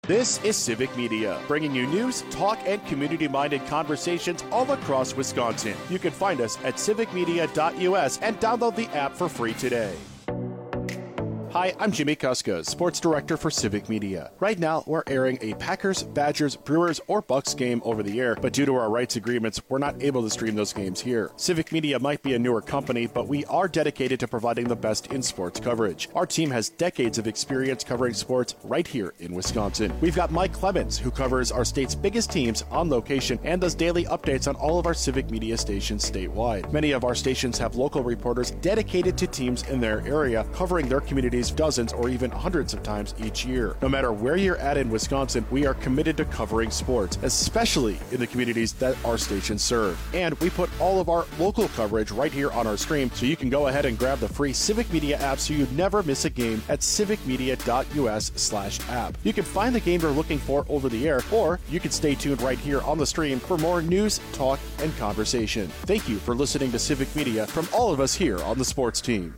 This is Civic Media, bringing you news, talk, and community-minded conversations all across Wisconsin. You can find us at civicmedia.us and download the app for free today. Hi, I'm Jimmy Kuska, Sports Director for Civic Media. Right now, we're airing a Packers, Badgers, Brewers, or Bucks game over the air, but due to our rights agreements, we're not able to stream those games here. Civic Media might be a newer company, but we are dedicated to providing the best in sports coverage. Our team has decades of experience covering sports right here in Wisconsin. We've got Mike Clemens, who covers our state's biggest teams on location and does daily updates on all of our Civic Media stations statewide. Many of our stations have local reporters dedicated to teams in their area, covering their communities dozens or even hundreds of times each year. No matter where you're at in Wisconsin, we are committed to covering sports, especially in the communities that our stations serve. And we put all of our local coverage right here on our stream, so you can go ahead and grab the free Civic Media app so you never miss a game at civicmedia.us/app. You can find the game you're looking for over the air, or you can stay tuned right here on the stream for more news, talk, and conversation. Thank you for listening to Civic Media from all of us here on the sports team.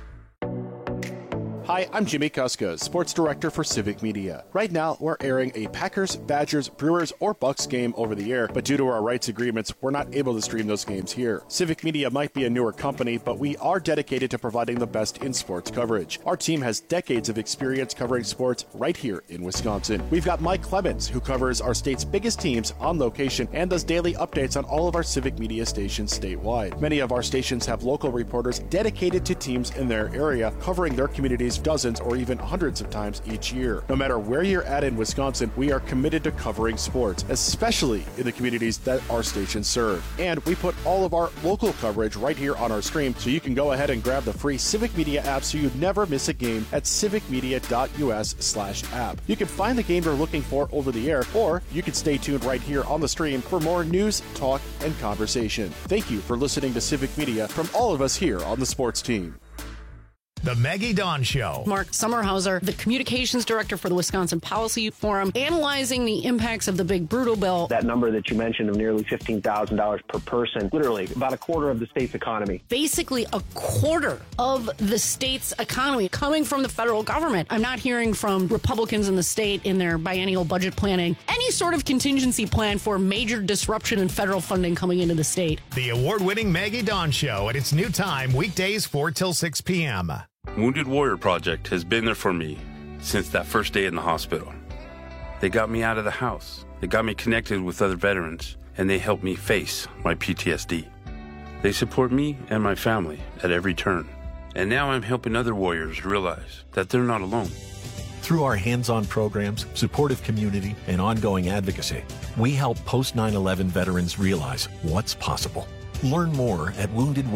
Hi, I'm Jimmy Kuska, Sports Director for Civic Media. Right now, we're airing a Packers, Badgers, Brewers, or Bucks game over the air, but due to our rights agreements, we're not able to stream those games here. Civic Media might be a newer company, but we are dedicated to providing the best in sports coverage. Our team has decades of experience covering sports right here in Wisconsin. We've got Mike Clemens, who covers our state's biggest teams on location and does daily updates on all of our Civic Media stations statewide. Many of our stations have local reporters dedicated to teams in their area, covering their communities dozens or even hundreds of times each year. No matter where you're at in Wisconsin, we are committed to covering sports, especially in the communities that our stations serve. And we put all of our local coverage right here on our stream, so you can go ahead and grab the free Civic Media app so you never miss a game at civicmedia.us/app. You can find the game you're looking for over the air, or you can stay tuned right here on the stream for more news, talk, and conversation. Thank you for listening to Civic Media from all of us here on the sports team. The Maggie Dawn Show. Mark Sommerhauser, the communications director for the Wisconsin Policy Forum, analyzing the impacts of the big brutal bill. That number that you mentioned of nearly $15,000 per person, literally about a quarter of the state's economy. Basically a quarter of the state's economy coming from the federal government. I'm not hearing from Republicans in the state in their biennial budget planning any sort of contingency plan for major disruption in federal funding coming into the state. The award-winning Maggie Dawn Show at its new time, weekdays 4 till 6 p.m. Wounded Warrior Project has been there for me since that first day in the hospital. They got me out of the house. They got me connected with other veterans, and they helped me face my PTSD. They support me and my family at every turn. And now I'm helping other warriors realize that they're not alone. Through our hands-on programs, supportive community, and ongoing advocacy, we help post-9/11 veterans realize what's possible. Learn more at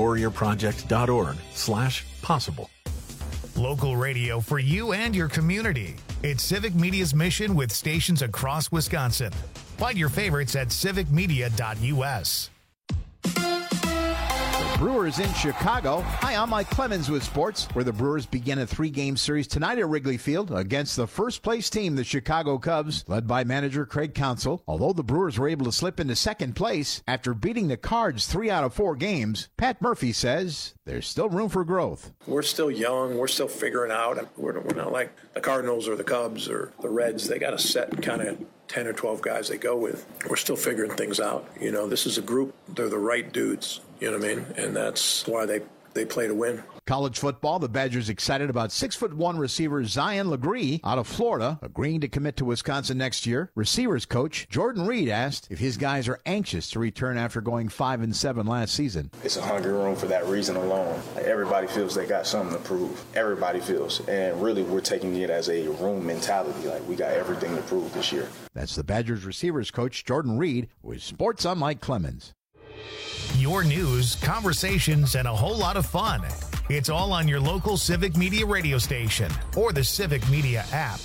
woundedwarriorproject.org/possible. Local radio for you and your community. It's Civic Media's mission with stations across Wisconsin. Find your favorites at civicmedia.us. Brewers in Chicago. Hi, I'm Mike Clemens with sports, where the Brewers begin a 3-game series tonight at Wrigley Field against the first-place team, the Chicago Cubs, led by manager Craig Counsell. Although the Brewers were able to slip into second place after beating the Cards 3 out of 4 games, Pat Murphy says there's still room for growth. We're still young. We're still figuring out. We're not like the Cardinals or the Cubs or the Reds. They got a set kind of 10 or 12 guys they go with. We're still figuring things out. You know, this is a group. They're the right dudes. You know what I mean? And that's why they play to win. College football, the Badgers excited about 6'1" receiver Zion Legree out of Florida, agreeing to commit to Wisconsin next year. Receivers coach Jordan Reed asked if his guys are anxious to return after going 5-7 last season. It's a hungry room for that reason alone. Everybody feels they got something to prove. Everybody feels. And really, we're taking it as a room mentality. Like, we got everything to prove this year. That's the Badgers receivers coach Jordan Reed with Sports on Mike Clemens. Your news, conversations, and a whole lot of fun. It's all on your local Civic Media radio station or the Civic Media app.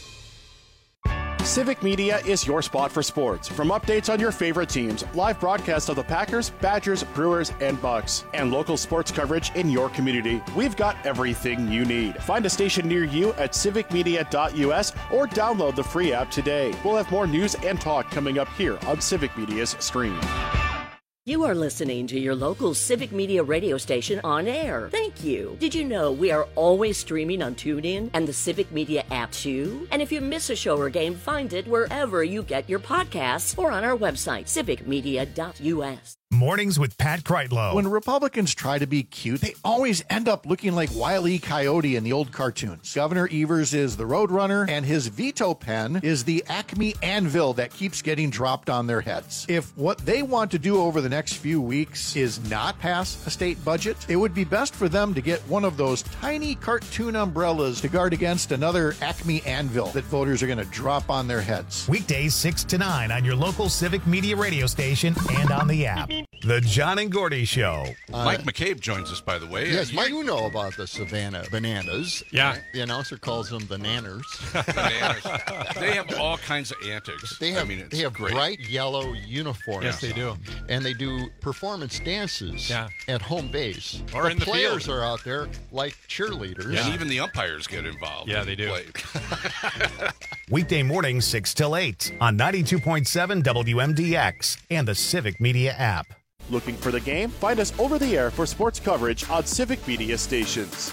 Civic Media is your spot for sports. From updates on your favorite teams, live broadcasts of the Packers, Badgers, Brewers, and Bucks, and local sports coverage in your community, we've got everything you need. Find a station near you at civicmedia.us or download the free app today. We'll have more news and talk coming up here on Civic Media's stream. You are listening to your local Civic Media radio station on air. Thank you. Did you know we are always streaming on TuneIn and the Civic Media app too? And if you miss a show or game, find it wherever you get your podcasts or on our website, civicmedia.us. Mornings with Pat Kreitlow. When Republicans try to be cute, they always end up looking like Wile E. Coyote in the old cartoons. Governor Evers is the Roadrunner, and his veto pen is the Acme anvil that keeps getting dropped on their heads. If what they want to do over the next few weeks is not pass a state budget, it would be best for them to get one of those tiny cartoon umbrellas to guard against another Acme anvil that voters are going to drop on their heads. Weekdays 6 to 9 on your local Civic Media radio station and on the app. The John and Gordy Show. Mike McCabe joins us, by the way. Yes, Mike, you know about the Savannah bananas. Yeah. Right? The announcer calls them the nanners. Bananas. They have all kinds of antics. They have great. bright yellow uniforms. Yes, they do. And they do performance dances at home base. Or the in the players field. are out there like cheerleaders. And even the umpires get involved. Yeah, they do. Weekday mornings 6 till 8 on 92.7 WMDX and the Civic Media app. Looking for the game? Find us over the air for sports coverage on Civic Media stations.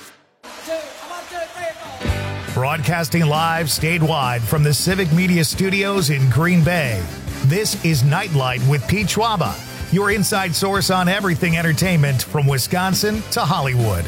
Broadcasting live statewide from the Civic Media studios in Green Bay. This is Nightlight with Pete Schwaba, your inside source on everything entertainment from Wisconsin to Hollywood.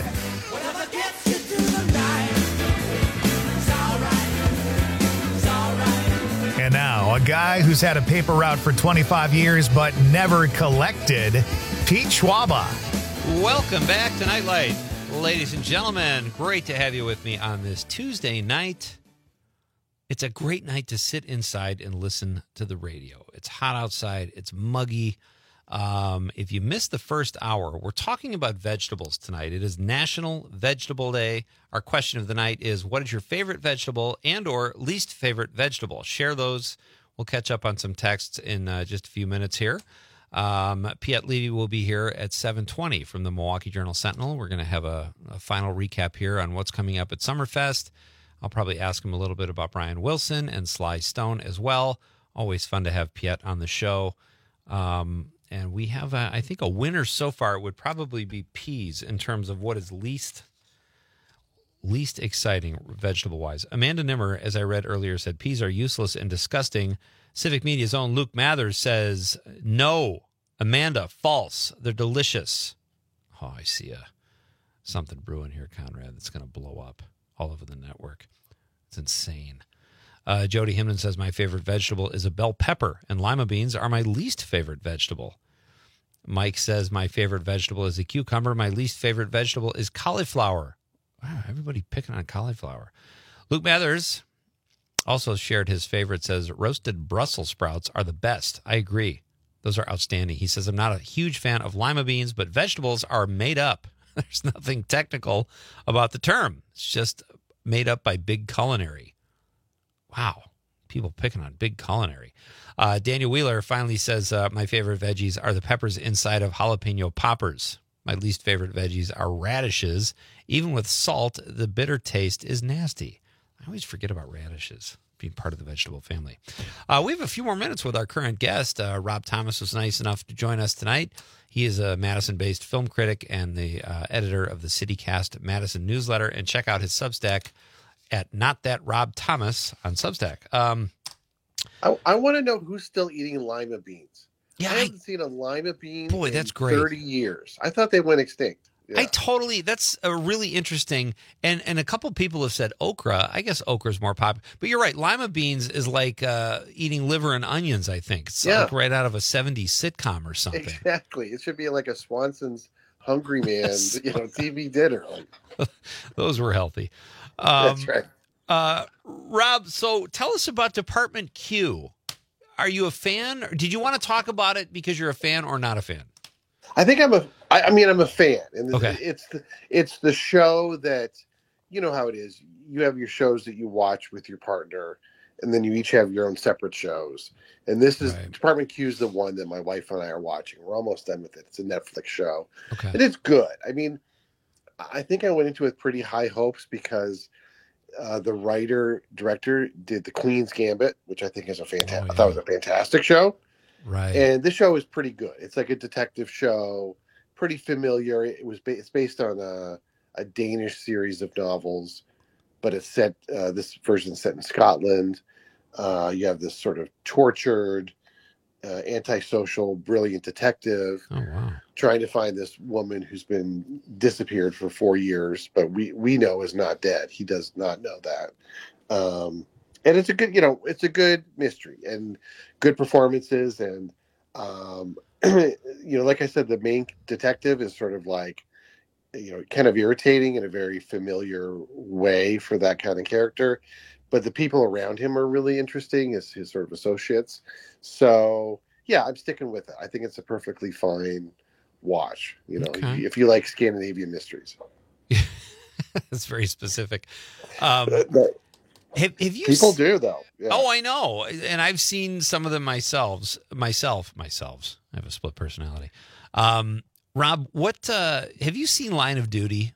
And now, a guy who's had a paper route for 25 years but never collected, Pete Schwaba. Welcome back to Nightlight. Ladies and gentlemen, great to have you with me on this Tuesday night. It's a great night to sit inside and listen to the radio. It's hot outside. It's muggy. If you missed the first hour, we're talking about vegetables tonight. It is National Vegetable Day. Our question of the night is, what is your favorite vegetable and or least favorite vegetable? Share those. We'll catch up on some texts in just a few minutes here. Piet Levy will be here at 7:20 from the Milwaukee Journal-Sentinel. We're going to have a final recap here on what's coming up at Summerfest. I'll probably ask him a little bit about Brian Wilson and Sly Stone as well. Always fun to have Piet on the show. And we have, I think, a winner so far. It would probably be peas in terms of what is least exciting vegetable-wise. Amanda Nimmer, as I read earlier, said peas are useless and disgusting. Civic Media's own Luke Mathers says, no, Amanda, false. They're delicious. Oh, I see something brewing here, Conrad, that's going to blow up all over the network. It's insane. Jody Himden says, my favorite vegetable is a bell pepper, and lima beans are my least favorite vegetable. Mike says, my favorite vegetable is a cucumber. My least favorite vegetable is cauliflower. Wow, everybody picking on cauliflower. Luke Mathers also shared his favorite, says, roasted Brussels sprouts are the best. I agree. Those are outstanding. He says, I'm not a huge fan of lima beans, but vegetables are made up. There's nothing technical about the term. It's just made up by Big Culinary. Wow, people picking on Big Culinary. Daniel Wheeler finally says, my favorite veggies are the peppers inside of jalapeno poppers. My least favorite veggies are radishes. Even with salt, the bitter taste is nasty. I always forget about radishes being part of the vegetable family. We have a few more minutes with our current guest. Rob Thomas was nice enough to join us tonight. He is a Madison-based film critic and the editor of the CityCast Madison newsletter. And check out his Substack at Not That Rob Thomas on Substack. I want to know who's still eating lima beans. Yeah, I haven't seen a lima bean that's in great. 30 years. I thought they went extinct. Yeah. That's a really interesting, and a couple people have said okra. I guess okra is more popular, but you're right. Lima beans is like eating liver and onions, I think. It's like right out of a 70s sitcom or something. Exactly. It should be like a Swanson's Hungry Man, TV dinner. Those were healthy. That's right. Rob, so tell us about Department Q. Are you a fan? Did you want to talk about it because you're a fan or not a fan? I think I'm a fan. And okay. It's the show that, you know how it is. You have your shows that you watch with your partner, and then you each have your own separate shows. And this is Department Q is the one that my wife and I are watching. We're almost done with it. It's a Netflix show. Okay. And it's good. I mean, I think I went into it with pretty high hopes because the writer-director did The Queen's Gambit, which I think is I thought was a fantastic show. Right. And this show is pretty good. It's like a detective show, pretty familiar. It's based on a Danish series of novels, but it's set. This version is set in Scotland. You have this sort of tortured, antisocial, brilliant detective trying to find this woman who's been disappeared for 4 years, but we know is not dead. He does not know that. And it's a good, it's a good mystery and good performances. And, like I said, the main detective is sort of like, kind of irritating in a very familiar way for that kind of character. But the people around him are really interesting as his sort of associates. So, yeah, I'm sticking with it. I think it's a perfectly fine watch, if you like Scandinavian mysteries. That's very specific. Have you people do though? Yeah. Oh, I know, and I've seen some of them myself. I have a split personality. Rob, what have you seen Line of Duty?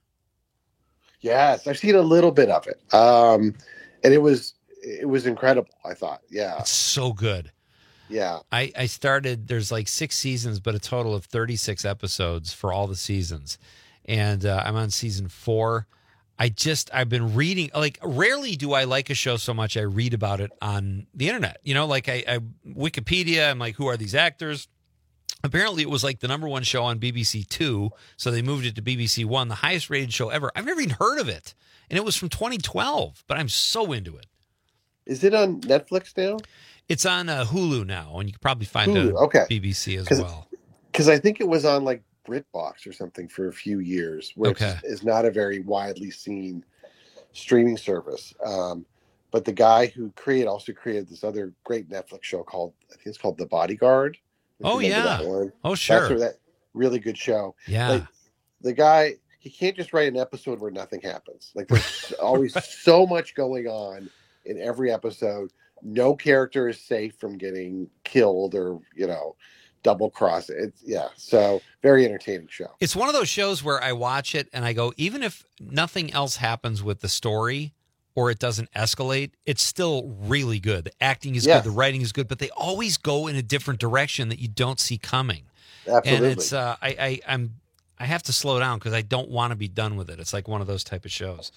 Yes, I've seen a little bit of it, and it was incredible. I thought, it's so good. Yeah, I started. There's like 6 seasons, but a total of 36 episodes for all the seasons, and I'm on season 4. I've been reading, like, rarely do I like a show so much I read about it on the internet. Like I Wikipedia, I'm like, who are these actors? Apparently it was like the #1 show on BBC 2, so they moved it to BBC 1, the highest rated show ever. I've never even heard of it, and it was from 2012, but I'm so into it. Is it on Netflix now? It's on Hulu now, and you can probably find it on BBC as well. Because I think it was on, like, BritBox or something for a few years, which is not a very widely seen streaming service. But the guy who also created this other great Netflix show called The Bodyguard. Oh, yeah. Oh, sure. That really good show. Yeah. Like, the guy, he can't just write an episode where nothing happens. Like, there's always so much going on in every episode. No character is safe from getting killed or, double cross it. So very entertaining show. It's one of those shows where I watch it and I go, even if nothing else happens with the story or it doesn't escalate, it's still really good. The acting is good, the writing is good, but they always go in a different direction that you don't see coming. Absolutely. And it's I have to slow down because I don't want to be done with it. It's like one of those type of shows.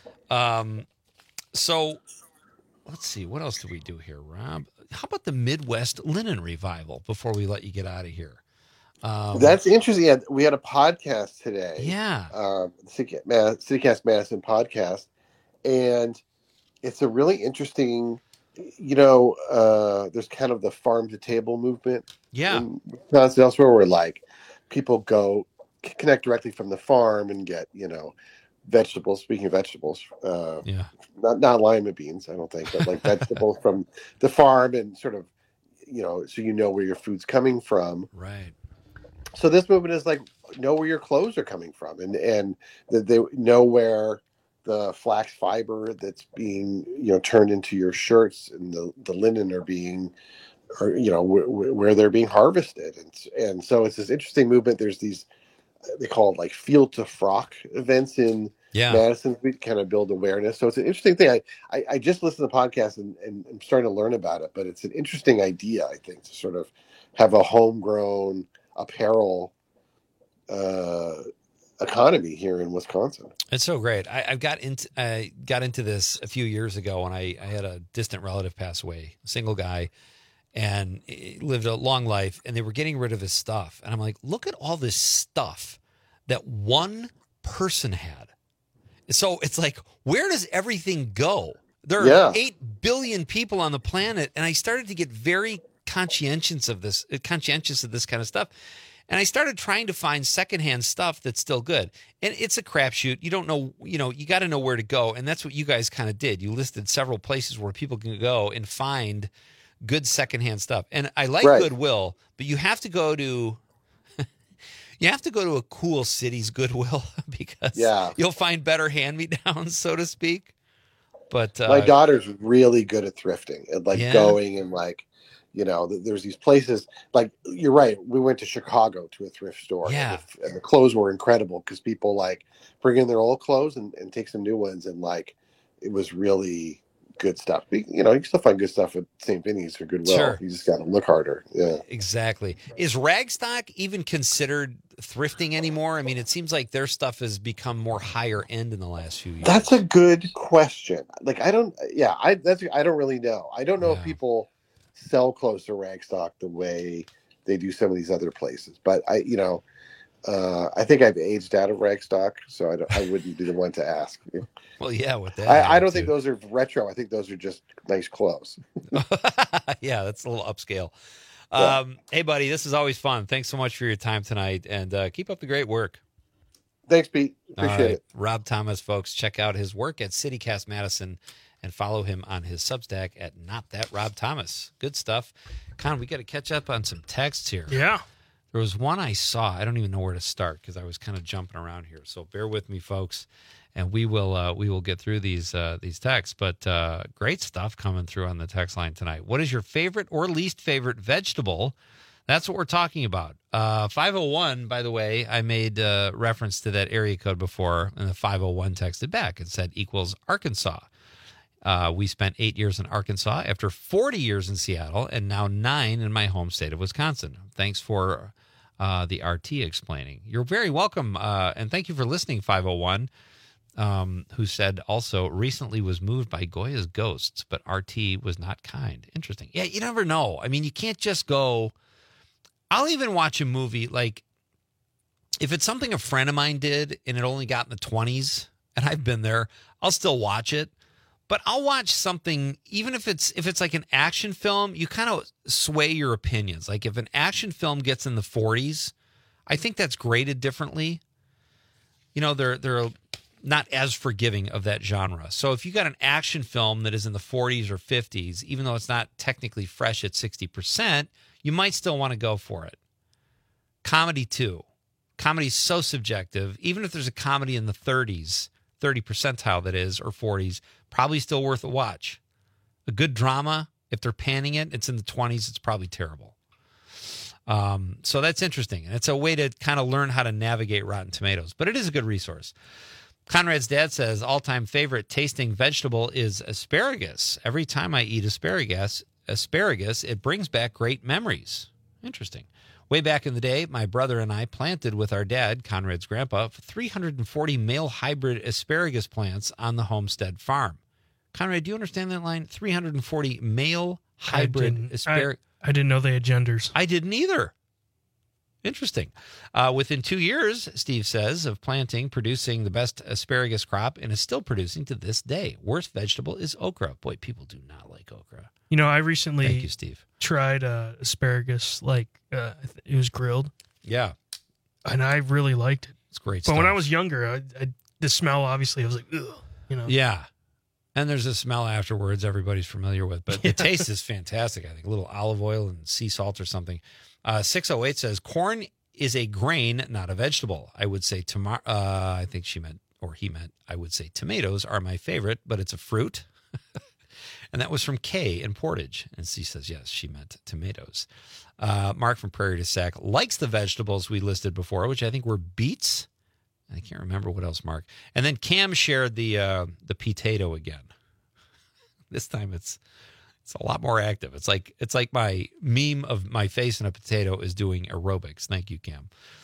So let's see, what else do we do here, Rob? How about the Midwest Linen Revival before we let you get out of here? That's interesting. Yeah, we had a podcast today. Yeah. CityCast Madison podcast. And it's a really interesting, there's kind of the farm to table movement. Yeah. In Wisconsin, elsewhere, where like people go connect directly from the farm and get, vegetables. Speaking of vegetables, not lima beans, I don't think, but like vegetables from the farm and sort of, so where your food's coming from. Right. So this movement is like know where your clothes are coming from, and they know where the flax fiber that's being turned into your shirts and the linen are being, or where they're being harvested, and so it's this interesting movement. There's these. They call it like field to frock events in Madison. We kind of build awareness. So it's an interesting thing. I just listened to the podcast and I'm starting to learn about it, but it's an interesting idea, I think, to sort of have a homegrown apparel economy here in Wisconsin. It's so great. I got into this a few years ago when I had a distant relative pass away, a single guy, and he lived a long life, and they were getting rid of his stuff. And I'm like, look at all this stuff that one person had. So it's like, where does everything go? There are 8 billion people on the planet, and I started to get very conscientious of this kind of stuff. And I started trying to find secondhand stuff that's still good. And it's a crapshoot. You don't know, you got to know where to go. And that's what you guys kind of did. You listed several places where people can go and find good secondhand stuff. And I like Goodwill, but you have to go to a cool city's Goodwill because you'll find better hand-me-downs, so to speak. But my daughter's really good at thrifting and going and there's these places, like, you're right. We went to Chicago to a thrift store and the clothes were incredible because people bring in their old clothes and take some new ones. And it was really good stuff. You can still find good stuff at St. Vinny's for Goodwill. Sure. You just got to look harder. Yeah, exactly. Is Ragstock even considered thrifting anymore? I mean, it seems like their stuff has become more higher end in the last few years. That's a good question. Like, I don't really know. I don't know if people sell clothes to Ragstock the way they do some of these other places, but I think I've aged out of Ragstock, so I wouldn't be the one to ask. Well, yeah, with that, I don't think those are retro. I think those are just nice clothes. Yeah, that's a little upscale. Yeah. Hey, buddy, this is always fun. Thanks so much for your time tonight, and keep up the great work. Thanks, Pete. Appreciate it. Rob Thomas, folks, check out his work at CityCast Madison and follow him on his Substack at Not That Rob Thomas. Good stuff. Con, we got to catch up on some texts here. Yeah. There was one I saw. I don't even know where to start because I was kind of jumping around here. So bear with me, folks, and we will get through these texts. But great stuff coming through on the text line tonight. What is your favorite or least favorite vegetable? That's what we're talking about. 501, by the way, I made reference to that area code before, and the 501 texted back and said equals Arkansas. We spent 8 years in Arkansas after 40 years in Seattle and now 9 in my home state of Wisconsin. Thanks for the RT explaining. You're very welcome, and thank you for listening, 501, who said also recently was moved by Goya's ghosts, but RT was not kind. Interesting. Yeah, you never know. I mean, you can't just go... I'll even watch a movie, like, if it's something a friend of mine did and it only got in the 20s, and I've been there, I'll still watch it. But I'll watch something, even if it's like an action film, you kind of sway your opinions. Like if an action film gets in the 40s, I think that's graded differently. You know, they're not as forgiving of that genre. So if you got an action film that is in the 40s or 50s, even though it's not technically fresh at 60%, you might still want to go for it. Comedy too. Comedy's so subjective. Even if there's a comedy in the 30s, 30 percentile that is, or 40s, probably still worth a watch. A good drama, if they're panning it, it's in the 20s, it's probably terrible. So that's interesting. And it's a way to kind of learn how to navigate Rotten Tomatoes. But it is a good resource. Conrad's dad says, all-time favorite tasting vegetable is asparagus. Every time I eat asparagus, it brings back great memories. Interesting. Way back in the day, my brother and I planted with our dad, Conrad's grandpa, 340 male hybrid asparagus plants on the homestead farm. Conrad, do you understand that line? 340 male hybrid asparagus. I didn't know they had genders. I didn't either. Interesting. Within 2 years, Steve says, of planting, producing the best asparagus crop, and is still producing to this day. Worst vegetable is okra. Boy, people do not like okra. You know, I recently Thank you, Steve. tried asparagus, like it was grilled. Yeah. And I really liked it. It's great But stuff. when I was younger, the smell, obviously, I was like, ugh, you know. Yeah. And there's a smell afterwards everybody's familiar with. But the taste is fantastic, I think. A little olive oil and sea salt or something. 608 says, corn is a grain, not a vegetable. I would say I think he meant, I would say tomatoes are my favorite, but it's a fruit. And that was from Kay in Portage. And she says, yes, she meant tomatoes. Mark from Prairie du Sac likes the vegetables we listed before, which I think were beets. I can't remember what else, Mark. And then Cam shared the potato again. This time it's a lot more active. It's like my meme of my face in a potato is doing aerobics. Thank you, Cam.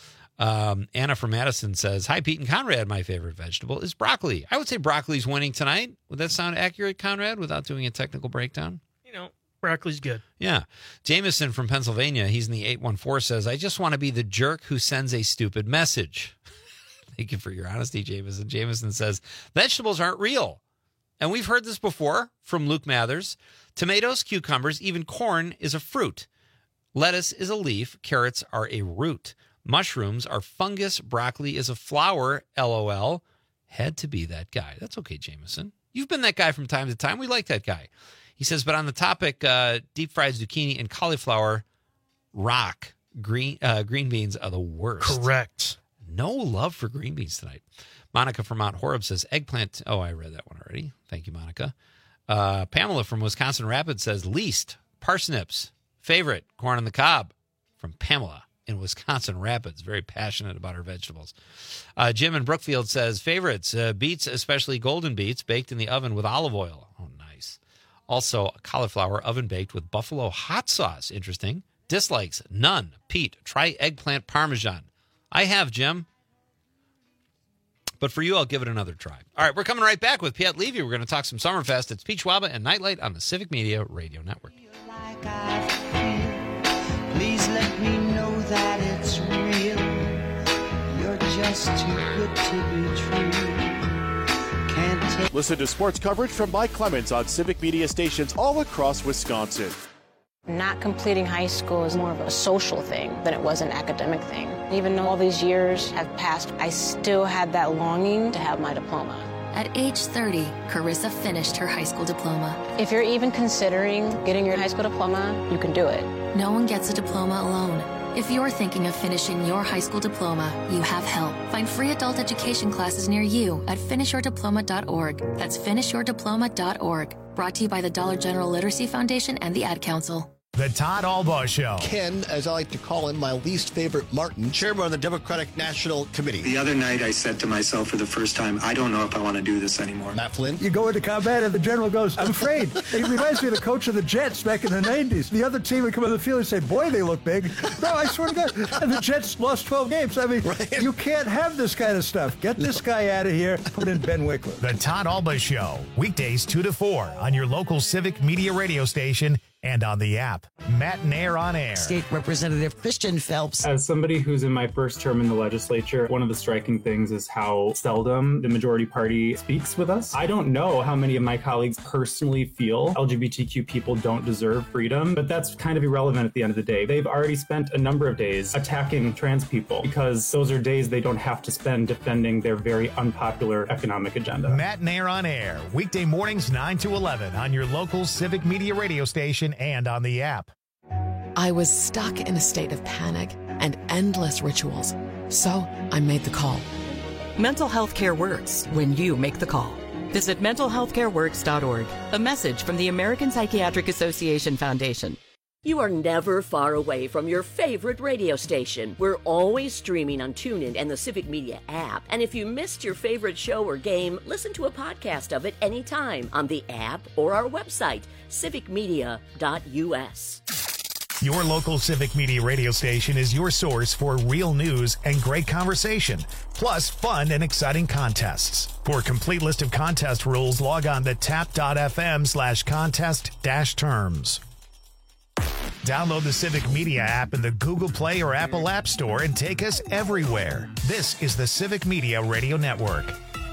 Anna from Madison says, hi, Pete and Conrad. My favorite vegetable is broccoli. I would say broccoli's winning tonight. Would that sound accurate, Conrad, without doing a technical breakdown? You know, broccoli's good. Yeah. Jameson from Pennsylvania, he's in the 814, says, I just want to be the jerk who sends a stupid message. Thank you for your honesty, Jameson. Jameson says, vegetables aren't real. And we've heard this before from Luke Mathers. Tomatoes, cucumbers, even corn is a fruit. Lettuce is a leaf. Carrots are a root. Mushrooms are fungus. Broccoli is a flower. LOL. Had to be that guy. That's okay, Jameson. You've been that guy from time to time. We like that guy. He says, but on the topic, deep fried zucchini and cauliflower rock. Green beans are the worst. Correct. No love for green beans tonight. Monica from Mount Horeb says, eggplant. Oh, I read that one already. Thank you, Monica. Pamela from Wisconsin Rapids says, least parsnips. Favorite, corn on the cob. From Pamela in Wisconsin Rapids. Very passionate about her vegetables. Jim in Brookfield says, favorites, beets, especially golden beets, baked in the oven with olive oil. Oh, nice. Also, cauliflower oven baked with buffalo hot sauce. Interesting. Dislikes, none. Pete, try eggplant parmesan. I have, Jim. But for you, I'll give it another try. All right, we're coming right back with Piet Levy. We're going to talk some Summerfest. It's Pete Schwaba and Nightlight on the Civic Media Radio Network. Please let me know that it's real. You're just too good to be true. Can't take... Listen to sports coverage from Mike Clemens on Civic Media stations all across Wisconsin. Not completing high school is more of a social thing than it was an academic thing. Even though all these years have passed, I still had that longing to have my diploma. At age 30, Carissa finished her high school diploma. If you're even considering getting your high school diploma, you can do it. No one gets a diploma alone. If you're thinking of finishing your high school diploma, you have help. Find free adult education classes near you at finishyourdiploma.org. That's finishyourdiploma.org. Brought to you by the Dollar General Literacy Foundation and the Ad Council. The Todd Albaugh Show. Ken, as I like to call him, my least favorite Martin, chairman of the Democratic National Committee. The other night I said to myself for the first time, I don't know if I want to do this anymore. Matt Flynn. You go into combat and the general goes, I'm afraid. It reminds me of the coach of the Jets back in the 90s. The other team would come on the field and say, boy, they look big. No, I swear to God. And the Jets lost 12 games. I mean, You can't have this kind of stuff. Get this guy out of here. Put in Ben Wickler. The Todd Albaugh Show. Weekdays 2 to 4 on your local Civic Media radio station and on the app. Matt and Air on Air. State Representative Christian Phelps. As somebody who's in my first term in the legislature, one of the striking things is how seldom the majority party speaks with us. I don't know how many of my colleagues personally feel LGBTQ people don't deserve freedom, but that's kind of irrelevant at the end of the day. They've already spent a number of days attacking trans people because those are days they don't have to spend defending their very unpopular economic agenda. Matt and Air on Air. Weekday mornings 9 to 11 on your local Civic Media radio station and on the app. I was stuck in a state of panic and endless rituals, so I made the call. Mental health care works when you make the call. Visit mentalhealthcareworks.org. A message from the American Psychiatric Association Foundation. You are never far away from your favorite radio station. We're always streaming on TuneIn and the Civic Media app. And if you missed your favorite show or game, listen to a podcast of it anytime on the app or our website, civicmedia.us. Your local Civic Media radio station is your source for real news and great conversation, plus fun and exciting contests. For a complete list of contest rules, log on to tap.fm/contest-terms. Download the Civic Media app in the Google Play or Apple App Store and take us everywhere. This is the Civic Media Radio Network.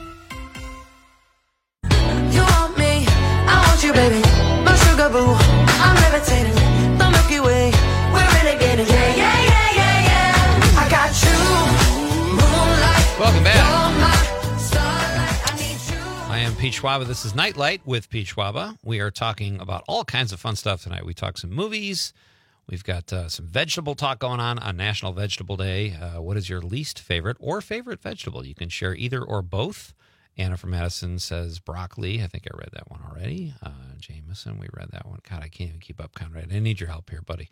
You want me, I want you, baby. My sugar boo, I'm levitating. The Milky Way, we're renegading. Yeah, yeah, yeah, yeah, yeah. I got you, moonlight. Welcome back. You're my starlight. I need you. I am Pete Schwaba. This is Nightlight with Pete Schwaba. We are talking about all kinds of fun stuff tonight. We talk some movies. We've got some vegetable talk going on National Vegetable Day. What is your least favorite or favorite vegetable? You can share either or both. Anna from Madison says broccoli. I think I read that one already. Jameson, we read that one. God, I can't even keep up, Conrad. I need your help here, buddy.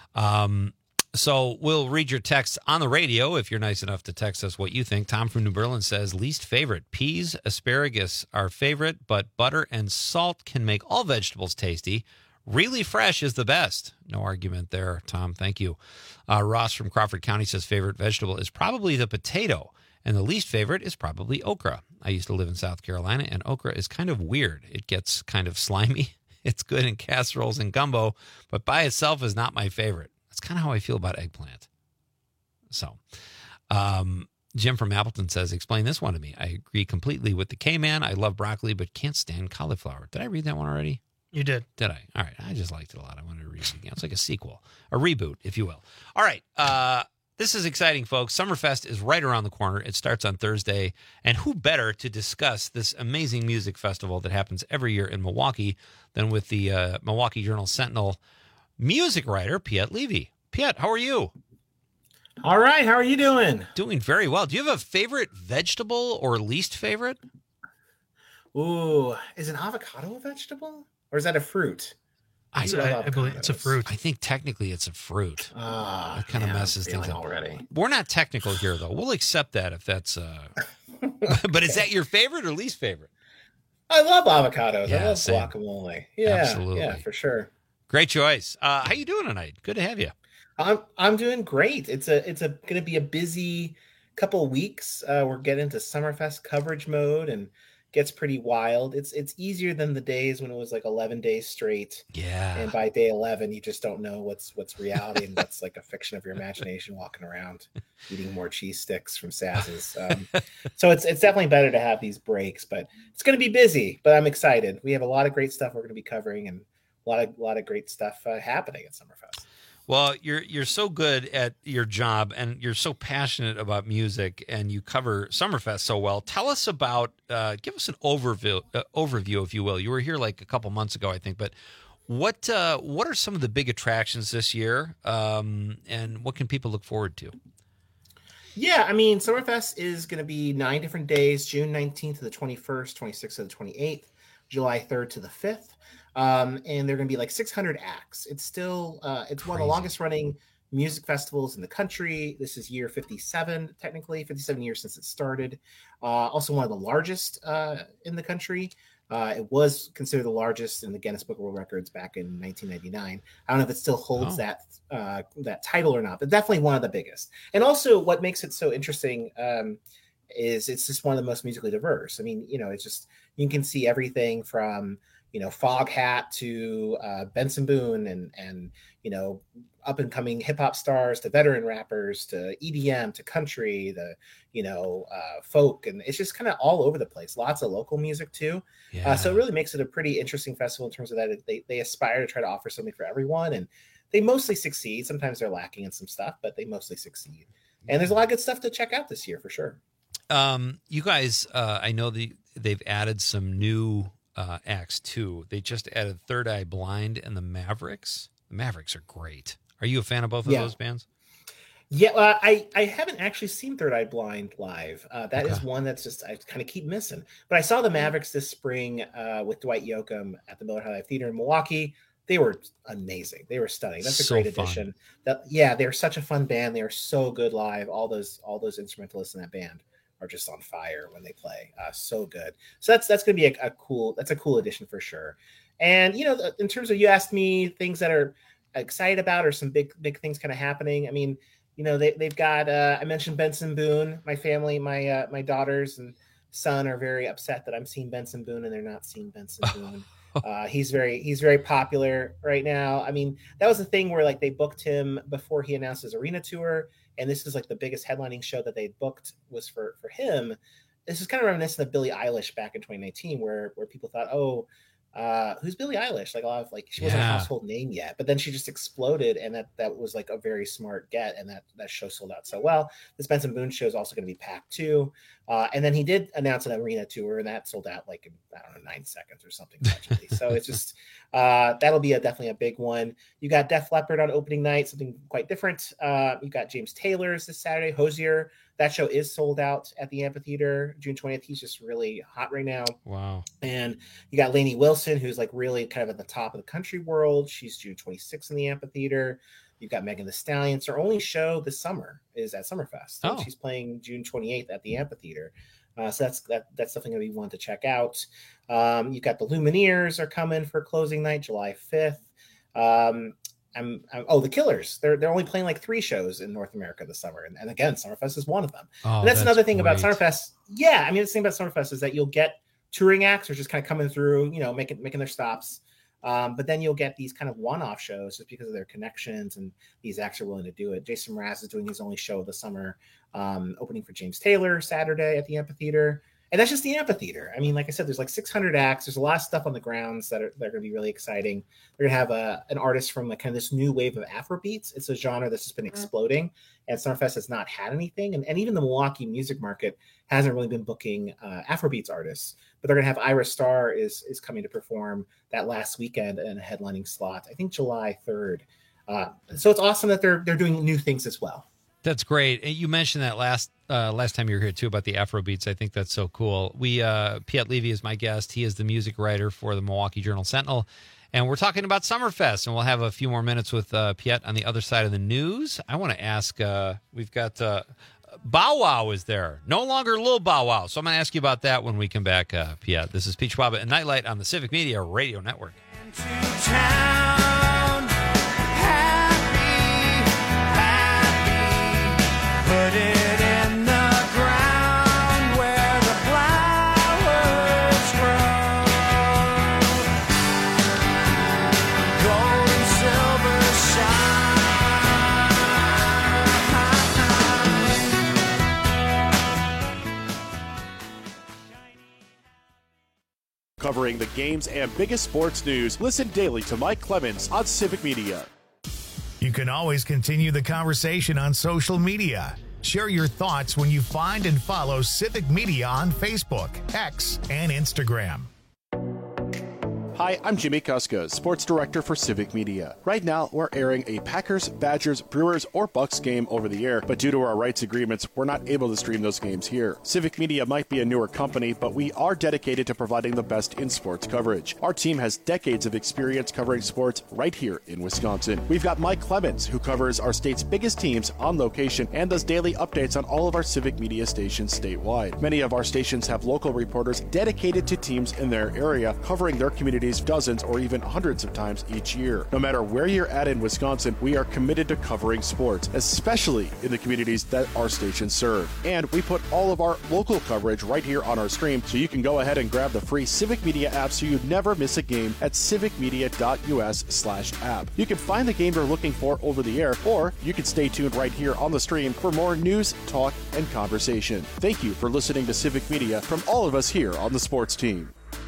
So we'll read your texts on the radio if you're nice enough to text us what you think. Tom from New Berlin says least favorite. Peas, asparagus are favorite, but butter and salt can make all vegetables tasty. Really fresh is the best. No argument there, Tom. Thank you. Ross from Crawford County says favorite vegetable is probably the potato, and the least favorite is probably okra. I used to live in South Carolina, and okra is kind of weird. It gets kind of slimy. It's good in casseroles and gumbo, but by itself is not my favorite. That's kind of how I feel about eggplant. So, Jim from Appleton says, explain this one to me. I agree completely with the K-Man. I love broccoli, but can't stand cauliflower. Did I read that one already? You did. Did I? All right. I just liked it a lot. I wanted to read it again. It's like a sequel, a reboot, if you will. All right. This is exciting, folks. Summerfest is right around the corner. It starts on Thursday. And who better to discuss this amazing music festival that happens every year in Milwaukee than with the Milwaukee Journal-Sentinel music writer, Piet Levy. Piet, how are you? All right. How are you doing? Doing very well. Do you have a favorite vegetable or least favorite? Ooh, is an avocado a vegetable? Or is that a fruit? I believe it's a fruit. I think technically it's a fruit. That kind of messes things up already. We're not technical here, though. We'll accept that if that's. But is that your favorite or least favorite? I love avocados. Yeah, I love same. guacamole. Yeah, Absolutely. yeah, for sure. Great choice. How you doing tonight? Good to have you. I'm doing great. It's going to be a busy couple of weeks. We're getting into Summerfest coverage mode and gets pretty wild. It's easier than the days when it was like 11 days straight. Yeah. And by day 11, you just don't know what's reality and what's like a fiction of your imagination, walking around eating more cheese sticks from Saz's. So it's definitely better to have these breaks, but it's going to be busy, but I'm excited. We have a lot of great stuff we're going to be covering and a lot of great stuff happening at Summerfest. Well, you're so good at your job and you're so passionate about music and you cover Summerfest so well. Tell us about, give us an overview, if you will. You were here like a couple months ago, I think, but what are some of the big attractions this year, and what can people look forward to? Yeah, I mean, Summerfest is going to be 9 different days, June 19th to the 21st, 26th to the 28th, July 3rd to the 5th. And they're going to be like 600 acts. It's still, it's one of the longest running music festivals in the country. This is year 57, technically, 57 years since it started. Also one of the largest in the country. It was considered the largest in the Guinness Book of World Records back in 1999. I don't know if it still holds that title or not, but definitely one of the biggest. And also what makes it so interesting is it's just one of the most musically diverse. I mean, it's just, you can see everything from, Foghat to Benson Boone and up and coming hip hop stars to veteran rappers to EDM to country, folk, and it's just kind of all over the place. Lots of local music too. Yeah. So it really makes it a pretty interesting festival in terms of that they aspire to try to offer something for everyone, and they mostly succeed. Sometimes they're lacking in some stuff, but they mostly succeed. And there's a lot of good stuff to check out this year for sure. You guys, I know they've added some new acts too. They just added Third Eye Blind and the Mavericks. The Mavericks are great. Are you a fan of both of those bands? Yeah, I haven't actually seen Third Eye Blind live. That is one that's just I kind of keep missing. But I saw the Mavericks this spring with Dwight Yoakam at the Miller High Life Theater in Milwaukee. They were amazing. They were stunning. That's a great addition. They're such a fun band. They are so good live. All those instrumentalists in that band are just on fire when they play. So good. So that's going to be a cool addition for sure. And in terms of, you asked me things that are excited about or some big things kind of happening. I mean, they've got I mentioned Benson Boone. My family, my daughters and son are very upset that I'm seeing Benson Boone and they're not seeing Benson Boone. He's very popular right now. I mean, that was the thing where like they booked him before he announced his arena tour, and this is like the biggest headlining show that they booked was for him. This is kind of reminiscent of Billie Eilish back in 2019, where people thought, who's Billie Eilish? Like a lot of she wasn't a household name yet, but then she just exploded, and that was like a very smart get, and that show sold out so well. The Benson Boone show is also going to be packed too, and then he did announce an arena tour, and that sold out like in, I don't know, 9 seconds or something. So it's just that'll be definitely a big one. You got Def Leppard on opening night, something quite different. You got James Taylor's this Saturday, Hozier. That show is sold out at the amphitheater June 20th. He's just really hot right now. Wow. And you got Lainey Wilson, who's like really kind of at the top of the country world. She's June 26th in the amphitheater. You've got Megan Thee Stallion. Her only show this summer is at Summerfest. Oh. She's playing June 28th at the amphitheater. So that's definitely going to be one to check out. You've got the Lumineers are coming for closing night, July 5th. The Killers. They're only playing like 3 shows in North America this summer, and again, Summerfest is one of them. And that's another thing about Summerfest. Yeah, I mean, the thing about Summerfest is that you'll get touring acts are just kind of coming through, making their stops. But then you'll get these kind of one-off shows just because of their connections, and these acts are willing to do it. Jason Mraz is doing his only show of the summer, opening for James Taylor Saturday at the amphitheater. And that's just the amphitheater. I mean, like I said, there's like 600 acts. There's a lot of stuff on the grounds that are going to be really exciting. They're going to have an artist from like kind of this new wave of Afrobeats. It's a genre that's just been exploding, and Summerfest has not had anything. And even the Milwaukee music market hasn't really been booking Afrobeats artists. But they're going to have Ira Starr is coming to perform that last weekend in a headlining slot, I think July 3rd. So it's awesome that they're doing new things as well. That's great. You mentioned that last time you were here too about the Afrobeats. I think that's so cool. Piet Levy is my guest. He is the music writer for the Milwaukee Journal Sentinel, and we're talking about Summerfest. And we'll have a few more minutes with Piet on the other side of the news. I want to ask. We've got Bow Wow is there. No longer Lil Bow Wow. So I'm going to ask you about that when we come back, Piet. This is Peach Waba and Nightlight on the Civic Media Radio Network. Put it in the ground where the flowers grow. Gold and silver Covering the games and biggest sports news, listen daily to Mike Clemens on Civic Media. You can always continue the conversation on social media. Share your thoughts when you find and follow Civic Media on Facebook, X, and Instagram. Hi, I'm Jimmy Kuska, Sports Director for Civic Media. Right now, we're airing a Packers, Badgers, Brewers, or Bucks game over the air, but due to our rights agreements, we're not able to stream those games here. Civic Media might be a newer company, but we are dedicated to providing the best in sports coverage. Our team has decades of experience covering sports right here in Wisconsin. We've got Mike Clemens, who covers our state's biggest teams on location and does daily updates on all of our Civic Media stations statewide. Many of our stations have local reporters dedicated to teams in their area, covering their communities dozens or even hundreds of times each year. No matter where you're at in Wisconsin, we are committed to covering sports, especially in the communities that our stations serve. And we put all of our local coverage right here on our stream, so you can go ahead and grab the free Civic Media app so you never miss a game at civicmedia.us/app. You can find the game you're looking for over the air, or you can stay tuned right here on the stream for more news, talk, and conversation. Thank you for listening to Civic Media from all of us here on the sports team.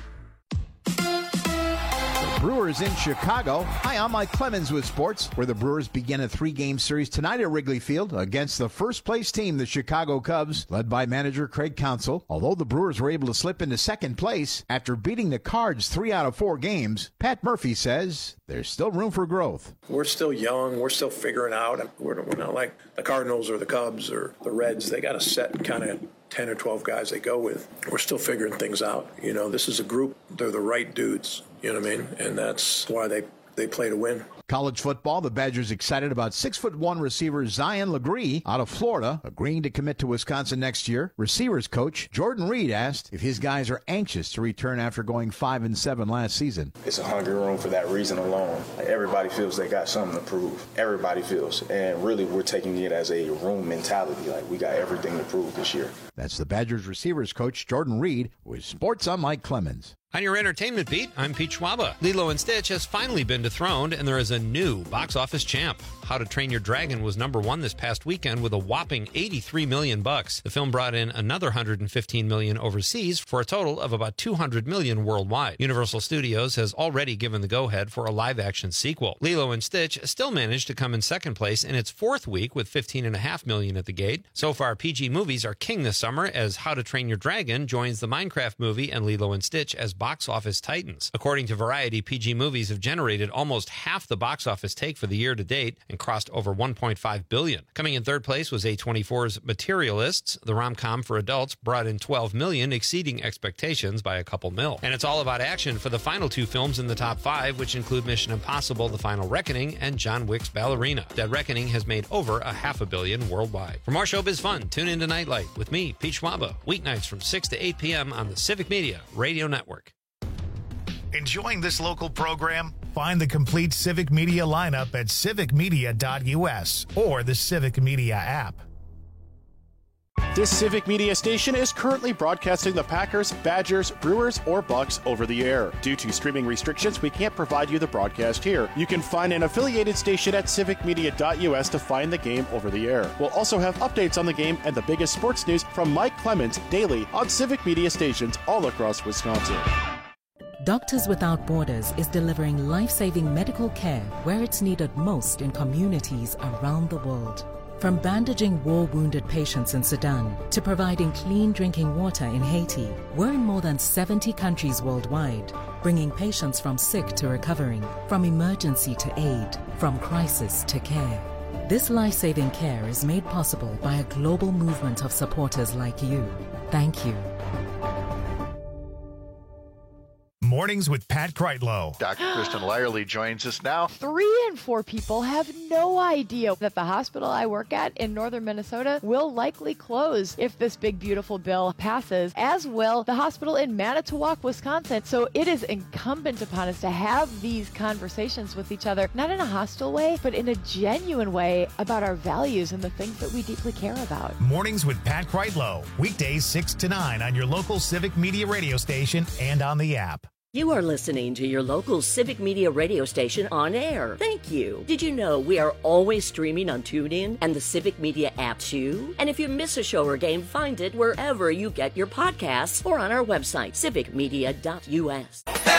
Brewers in Chicago. Hi, I'm Mike Clemens with sports, where the Brewers begin a 3-game series tonight at Wrigley Field against the first-place team, the Chicago Cubs, led by manager Craig Counsell. Although the Brewers were able to slip into second place after beating the Cards 3 out of 4 games, Pat Murphy says there's still room for growth. We're still young. We're still figuring out. We're not like the Cardinals or the Cubs or the Reds. They got a set kind of 10 or 12 guys they go with. We're still figuring things out. You know, this is a group. They're the right dudes. You know what I mean? And that's why they play to win. College football, the Badgers excited about 6'1" receiver Zion Legree out of Florida, agreeing to commit to Wisconsin next year. Receivers coach Jordan Reed asked if his guys are anxious to return after going 5-7 last season. It's a hungry room for that reason alone. Everybody feels they got something to prove. Everybody feels. And really, we're taking it as a room mentality. Like, we got everything to prove this year. That's the Badgers receivers coach Jordan Reed with Sports on Mike Clemens. On your entertainment beat, I'm Pete Schwaba. Lilo & Stitch has finally been dethroned, and there is a new box office champ. How to Train Your Dragon was #1 this past weekend with a whopping $83 million. The film brought in another $115 million overseas for a total of about $200 million worldwide. Universal Studios has already given the go-ahead for a live-action sequel. Lilo & Stitch still managed to come in second place in its 4th week with $15.5 million at the gate. So far, PG movies are king this summer as How to Train Your Dragon joins the Minecraft movie and Lilo & Stitch as box office titans. According to Variety, PG movies have generated almost half the box office take for the year to date and crossed over $1.5 billion. Coming in third place was A24's Materialists. The rom-com for adults brought in $12 million, exceeding expectations by a couple mil. And it's all about action for the final 2 films in the top 5, which include Mission Impossible: The Final Reckoning and John Wick's Ballerina. Dead Reckoning has made over $500 million worldwide. For more showbiz fun, tune in to Nightlight with me, Pete Schwaba, weeknights from 6 to 8 p.m. on the Civic Media Radio Network. Enjoying this local program? Find the complete Civic Media lineup at civicmedia.us or the Civic Media app. This Civic Media station is currently broadcasting the Packers, Badgers, Brewers, or Bucks over the air. Due to streaming restrictions, we can't provide you the broadcast here. You can find an affiliated station at civicmedia.us to find the game over the air. We'll also have updates on the game and the biggest sports news from Mike Clemens daily on Civic Media stations all across Wisconsin. Doctors Without Borders is delivering life-saving medical care where it's needed most in communities around the world. From bandaging war-wounded patients in Sudan to providing clean drinking water in Haiti, we're in more than 70 countries worldwide, bringing patients from sick to recovering, from emergency to aid, from crisis to care. This life-saving care is made possible by a global movement of supporters like you. Thank you. More Mornings with Pat Kreitlow. Dr. Kristen Lyerly joins us now. 3 in 4 people have no idea that the hospital I work at in northern Minnesota will likely close if this big, beautiful bill passes, as will the hospital in Manitowoc, Wisconsin. So it is incumbent upon us to have these conversations with each other, not in a hostile way, but in a genuine way about our values and the things that we deeply care about. Mornings with Pat Kreitlow. Weekdays 6 to 9 on your local Civic Media radio station and on the app. You are listening to your local Civic Media radio station on air. Thank you. Did you know we are always streaming on TuneIn and the Civic Media app too? And if you miss a show or game, find it wherever you get your podcasts or on our website, civicmedia.us.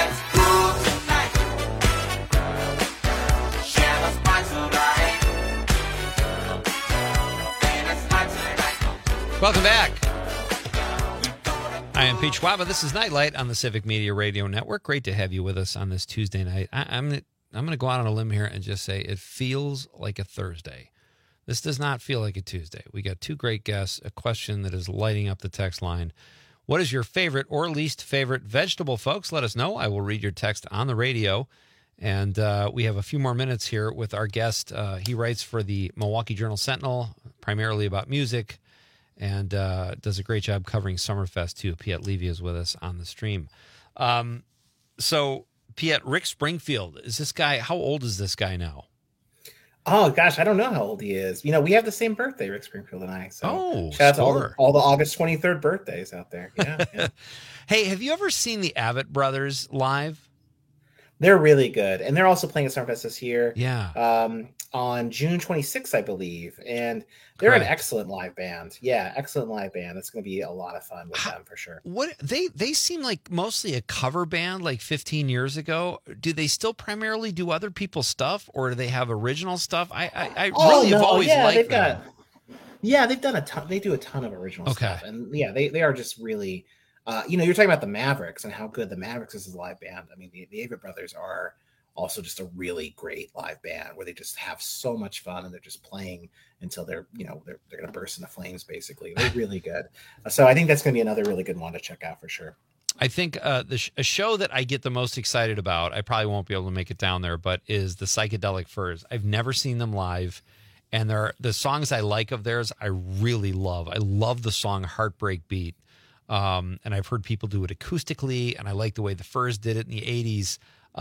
Welcome back. I am Pete Schwaba. This is Nightlight on the Civic Media Radio Network. Great to have you with us on this Tuesday night. I'm going to go out on a limb here and just say it feels like a Thursday. This does not feel like a Tuesday. We got 2 great guests, a question that is lighting up the text line. What is your favorite or least favorite vegetable, folks? Let us know. I will read your text on the radio. And we have a few more minutes here with our guest. He writes for the Milwaukee Journal-Sentinel, primarily about music, and does a great job covering Summerfest, too. Piet Levy is with us on the stream. So, Piet, Rick Springfield, is this guy, how old is this guy now? Oh, gosh, I don't know how old he is. You know, we have the same birthday, Rick Springfield and I. So shout out to all the August 23rd birthdays out there. Yeah. Hey, have you ever seen the Avett Brothers live? They're really good. And they're also playing at Summerfest this year. Yeah. On June 26th, I believe. And they're an excellent live band. Yeah, excellent live band. It's going to be a lot of fun with them for sure. What they seem like mostly a cover band like 15 years ago. Do they still primarily do other people's stuff, or do they have original stuff? I have always liked them. They've done a ton. They do a ton of original stuff. And yeah, they are just really you're talking about the Mavericks and how good the Mavericks is as a live band. I mean, the Avett Brothers are also just a really great live band where they just have so much fun and they're just playing until they're going to burst into flames. Basically, they're really good. So I think that's going to be another really good one to check out for sure. I think a show that I get the most excited about, I probably won't be able to make it down there, but is the Psychedelic Furs. I've never seen them live. And the songs I like of theirs, I really love. I love the song Heartbreak Beat. And I've heard people do it acoustically, and I like the way the Furs did it in the 80s.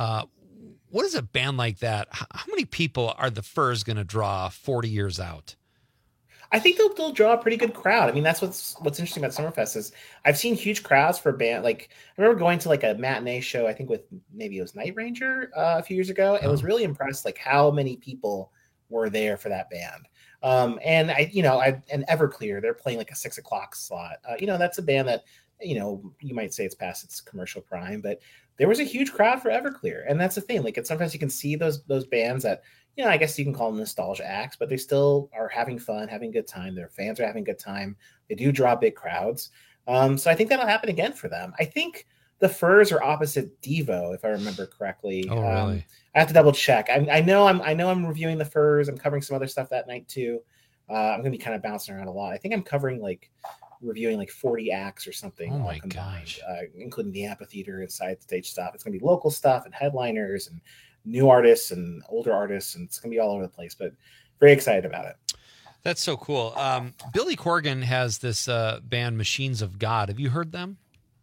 What is a band like that? How many people are the Furs going to draw 40 years out? I think they'll draw a pretty good crowd. I mean, that's what's interesting about Summerfest is I've seen huge crowds for band. Like I remember going to like a matinee show, I think with maybe it was Night Ranger a few years ago, and was really impressed like how many people were there for that band. And and Everclear, they're playing like a 6 o'clock slot. That's a band that, you might say it's past its commercial prime, but there was a huge crowd for Everclear. And that's the thing. Like sometimes you can see those bands that, I guess you can call them nostalgia acts, but they still are having fun, having a good time. Their fans are having a good time. They do draw big crowds. So I think that'll happen again for them. I think the Furs are opposite Devo, if I remember correctly. Oh, really? I have to double check. I know I'm reviewing the Furs. I'm covering some other stuff that night too. I'm going to be kind of bouncing around a lot. I think I'm reviewing like 40 acts or something. Oh my gosh. Including the amphitheater and side stage stuff. It's going to be local stuff and headliners and new artists and older artists. And it's going to be all over the place, but very excited about it. That's so cool. Billy Corgan has this band Machines of God. Have you heard them?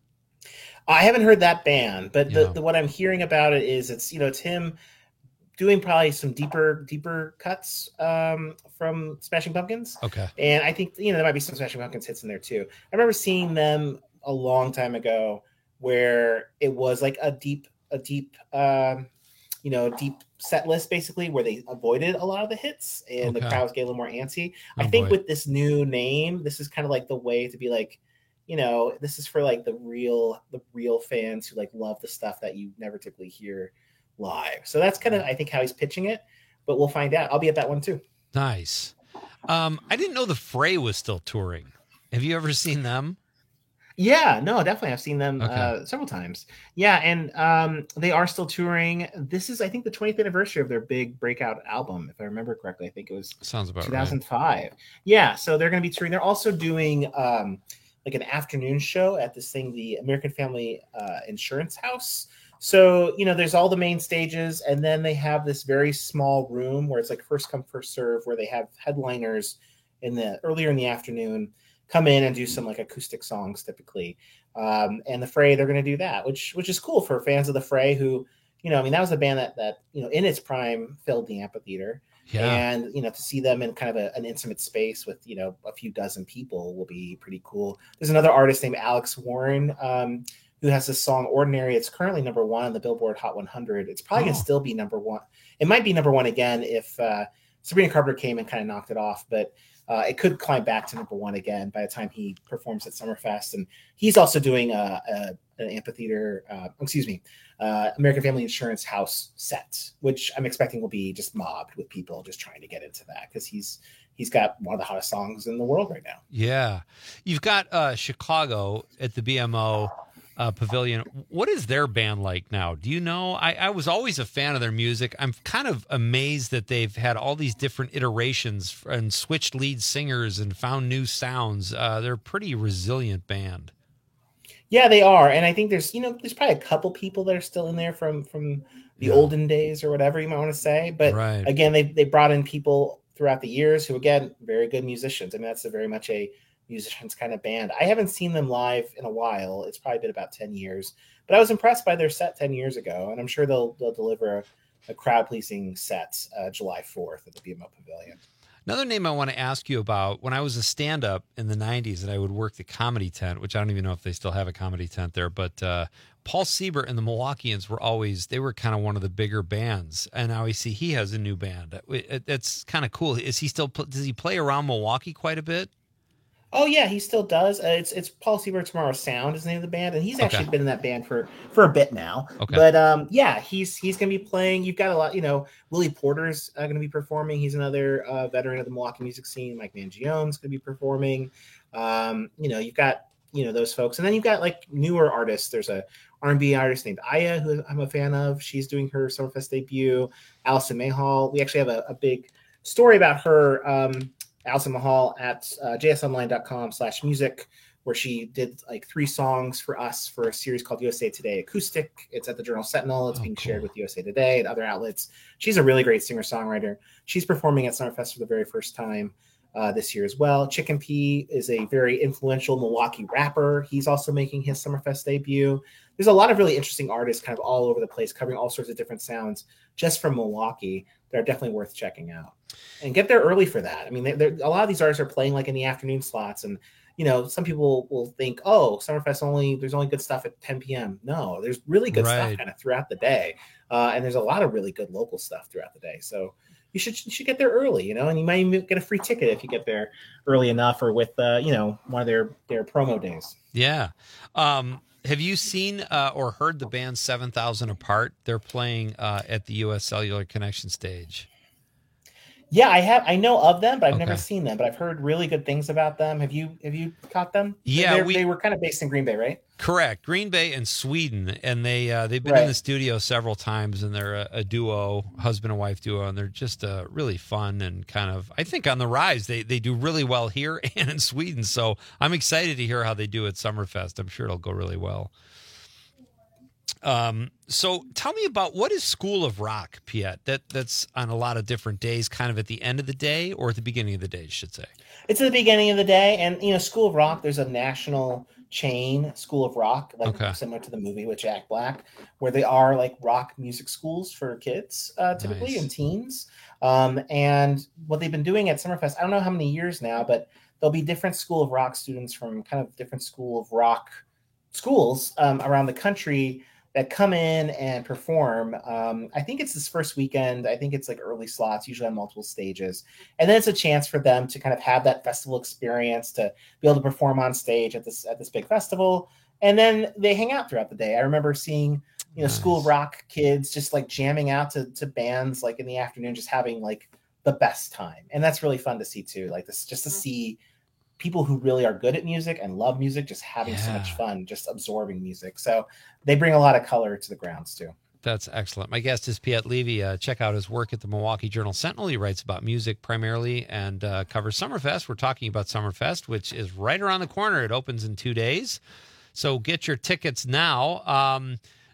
I haven't heard that band, but what I'm hearing about it is it's him doing probably some deeper cuts from Smashing Pumpkins. Okay. And I think there might be some Smashing Pumpkins hits in there too. I remember seeing them a long time ago where it was like a deep set list basically where they avoided a lot of the hits and the crowds get a little more antsy. I think with this new name, this is kind of like the way to be like, this is for like the real fans who like love the stuff that you never typically hear live. So that's kind of, I think, how he's pitching it, but we'll find out. I'll be at that one too. Nice. I didn't know the Fray was still touring. Have you ever seen them? Yeah, no, definitely. I've seen them several times. Yeah. And they are still touring. This is, I think, the 20th anniversary of their big breakout album. If I remember correctly, I think it was sounds about 2005. Right. Yeah. So they're going to be touring. They're also doing like an afternoon show at this thing, the American Family Insurance House. So, there's all the main stages, and then they have this very small room where it's like first come, first serve, where they have headliners earlier in the afternoon come in and do some like acoustic songs typically. And the Fray, they're going to do that, which is cool for fans of the Fray who, that was a band that in its prime filled the amphitheater. Yeah. And, to see them in kind of an intimate space with, a few dozen people will be pretty cool. There's another artist named Alex Warren, who has this song Ordinary. It's currently number 1 on the Billboard Hot 100. It's probably going to still be number 1. It might be number 1 again if Sabrina Carpenter came and kind of knocked it off, but it could climb back to number 1 again by the time he performs at Summerfest. And he's also doing an amphitheater, American Family Insurance House set, which I'm expecting will be just mobbed with people just trying to get into that because he's got one of the hottest songs in the world right now. Yeah. You've got Chicago at the BMO Pavilion. What is their band like now? Do you know? I was always a fan of their music. I'm kind of amazed that they've had all these different iterations and switched lead singers and found new sounds. They're a pretty resilient band. Yeah, they are. And I think there's probably a couple people that are still in there from the olden days or whatever you might want to say. But again, they brought in people throughout the years who, again, very good musicians. I mean, that's very much a musicians kind of band. I haven't seen them live in a while. It's probably been about 10 years, but I was impressed by their set 10 years ago, and I'm sure they'll deliver a crowd-pleasing set July 4th at the BMO Pavilion. Another name I want to ask you about, when I was a stand-up in the 90s and I would work the Comedy Tent, which I don't even know if they still have a Comedy Tent there, but Paul Siebert and the Milwaukeeans they were kind of one of the bigger bands, and now I see he has a new band. That's kind of cool. Does he play around Milwaukee quite a bit? Oh yeah, he still does. It's Paul Siebert Tomorrow Sound is the name of the band, and he's actually been in that band for a bit now. Okay. But he's going to be playing. You've got a lot. Willie Porter's going to be performing. He's another veteran of the Milwaukee music scene. Mike Mangione's going to be performing. You've got those folks, and then you've got like newer artists. There's a R&B artist named Aya, who I'm a fan of. She's doing her Summerfest debut. Allison Mayhall. We actually have a big story about her. Allison Mahal at jsonline.com/music, where she did like 3 songs for us for a series called USA Today Acoustic. It's at the Journal Sentinel. It's being shared with USA Today and other outlets. She's a really great singer-songwriter. She's performing at Summerfest for the very first time this year as well. Chicken P is a very influential Milwaukee rapper. He's also making his Summerfest debut. There's a lot of really interesting artists kind of all over the place, covering all sorts of different sounds just from Milwaukee. They're definitely worth checking out. And get there early for that. I mean, a lot of these artists are playing like in the afternoon slots. And, some people will think, oh, Summerfest there's only good stuff at 10 p.m. No, there's really good stuff kind of throughout the day. And there's a lot of really good local stuff throughout the day. So you should get there early, and you might even get a free ticket if you get there early enough or with, one of their promo days. Yeah. Have you seen or heard the band 7,000 Apart? They're playing at the U.S. Cellular Connection stage. Yeah, I have. I know of them, but I've never seen them. But I've heard really good things about them. Have you caught them? Yeah, they were kind of based in Green Bay, right? Correct, Green Bay and Sweden, and they've been in the studio several times, and they're a duo, husband and wife duo, and they're just really fun and kind of, I think, on the rise. They do really well here and in Sweden, so I'm excited to hear how they do at Summerfest. I'm sure it'll go really well. So tell me about, what is School of Rock, Piet? That's on a lot of different days, kind of at the end of the day or at the beginning of the day, I should say. It's at the beginning of the day. And, School of Rock, there's a national chain, School of Rock, similar to the movie with Jack Black, where they are like rock music schools for kids, typically, and teens. And what they've been doing at Summerfest, I don't know how many years now, but there'll be different School of Rock students from kind of different School of Rock schools around the country that come in and perform. I think it's this first weekend. I think it's like early slots, usually on multiple stages. And then it's a chance for them to kind of have that festival experience, to be able to perform on stage at this big festival. And then they hang out throughout the day. I remember seeing, School of Rock kids just like jamming out to bands like in the afternoon, just having like the best time. And that's really fun to see too. Like this, just to see people who really are good at music and love music just having so much fun, just absorbing music. So they bring a lot of color to the grounds too. That's excellent. My guest is Piet Levy. Check out his work at the Milwaukee Journal Sentinel. He writes about music primarily and covers Summerfest. We're talking about Summerfest, which is right around the corner. It opens in 2 days. So get your tickets now.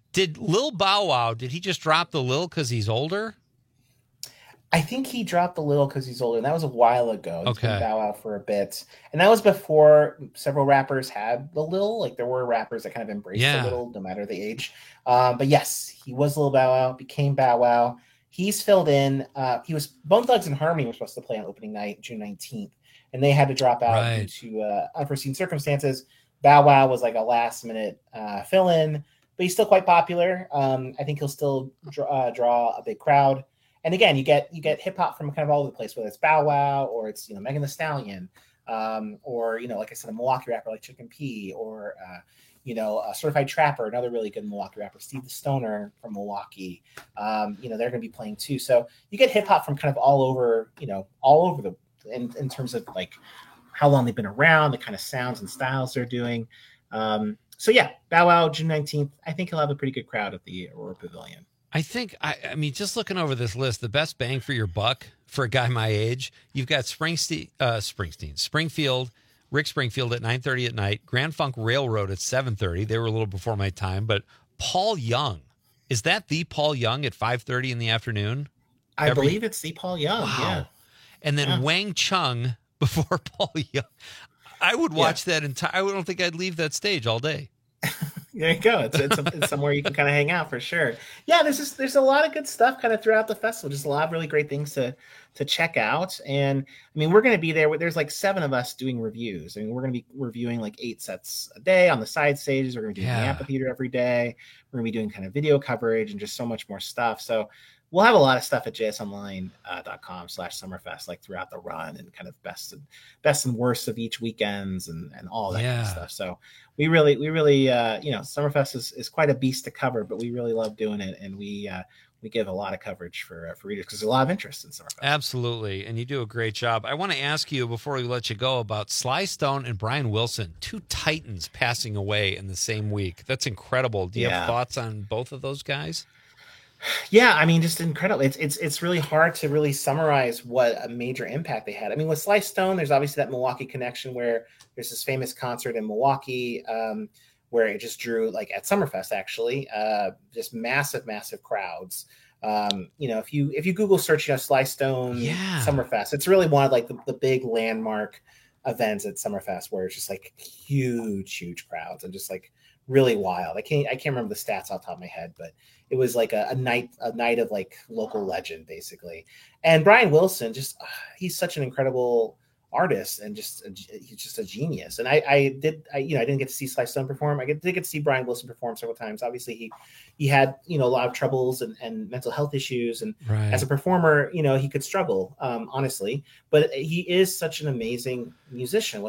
Did Lil Bow Wow, did he just drop the Lil because he's older? I think he dropped the Lil because he's older, and that was a while ago. He's Okay. been Bow Wow for a bit. And that was before several rappers had the Lil. Like, there were rappers that kind of embraced the Lil, no matter the age. But yes, he was Lil Bow Wow, became Bow Wow. He's filled in. He was Bone Thugs and Harmony were supposed to play on opening night, June 19th, and they had to drop out due to unforeseen circumstances. Bow Wow was like a last-minute fill-in, but he's still quite popular. I think he'll still draw a big crowd. And again, you get hip hop from kind of all over the place, whether it's Bow Wow or it's Megan Thee Stallion, or like I said, a Milwaukee rapper like Chicken P, or a Certified Trapper, another really good Milwaukee rapper, Steve the Stoner from Milwaukee. They're going to be playing too. So you get hip hop from kind of all over the in terms of like how long they've been around, the kind of sounds and styles they're doing. So yeah, Bow Wow, June 19th. I think he'll have a pretty good crowd at the Aurora Pavilion. I think, I mean, just looking over this list, the best bang for your buck for a guy my age, you've got Springfield, Rick Springfield at 9:30 at night, Grand Funk Railroad at 7:30. They were a little before my time, but Paul Young, is that the Paul Young at 5:30 in the afternoon? I believe it's the Paul Young. Wow. Yeah. And then Wang Chung before Paul Young. I would watch that entire. I don't think I'd leave that stage all day. There you go. It's somewhere you can kind of hang out for sure. Yeah, there's a lot of good stuff kind of throughout the festival. Just a lot of really great things to check out. And I mean, we're going to be there. There's like 7 of us doing reviews. I mean, we're going to be reviewing like 8 sets a day on the side stages. We're going to be doing the amphitheater every day. We're going to be doing kind of video coverage and just so much more stuff. So we'll have a lot of stuff at jsonline.com/summerfest, like throughout the run, and kind of best and worst of each weekends and all that kind of stuff. So we really, Summerfest is quite a beast to cover, but we really love doing it. And we give a lot of coverage for readers because there's a lot of interest in Summerfest. Absolutely. And you do a great job. I want to ask you before we let you go about Sly Stone and Brian Wilson, 2 titans passing away in the same week. That's incredible. Do you have thoughts on both of those guys? Yeah, I mean, just incredible. It's really hard to really summarize what a major impact they had. I mean, with Sly Stone, there's obviously that Milwaukee connection where there's this famous concert in Milwaukee where it just drew, like at Summerfest actually, just massive crowds. If you Google search, Sly Stone Summerfest, it's really one of like the big landmark events at Summerfest where it's just like huge crowds and just like really wild. I can't remember the stats off the top of my head, but it was like a night of like local legend basically. And Brian Wilson, he's such an incredible artist and he's just a genius. And I didn't get to see Sly Stone perform. I did get to see Brian Wilson perform several times. Obviously he had, a lot of troubles and mental health issues. And as a performer, he could struggle, honestly, but he is such an amazing musician,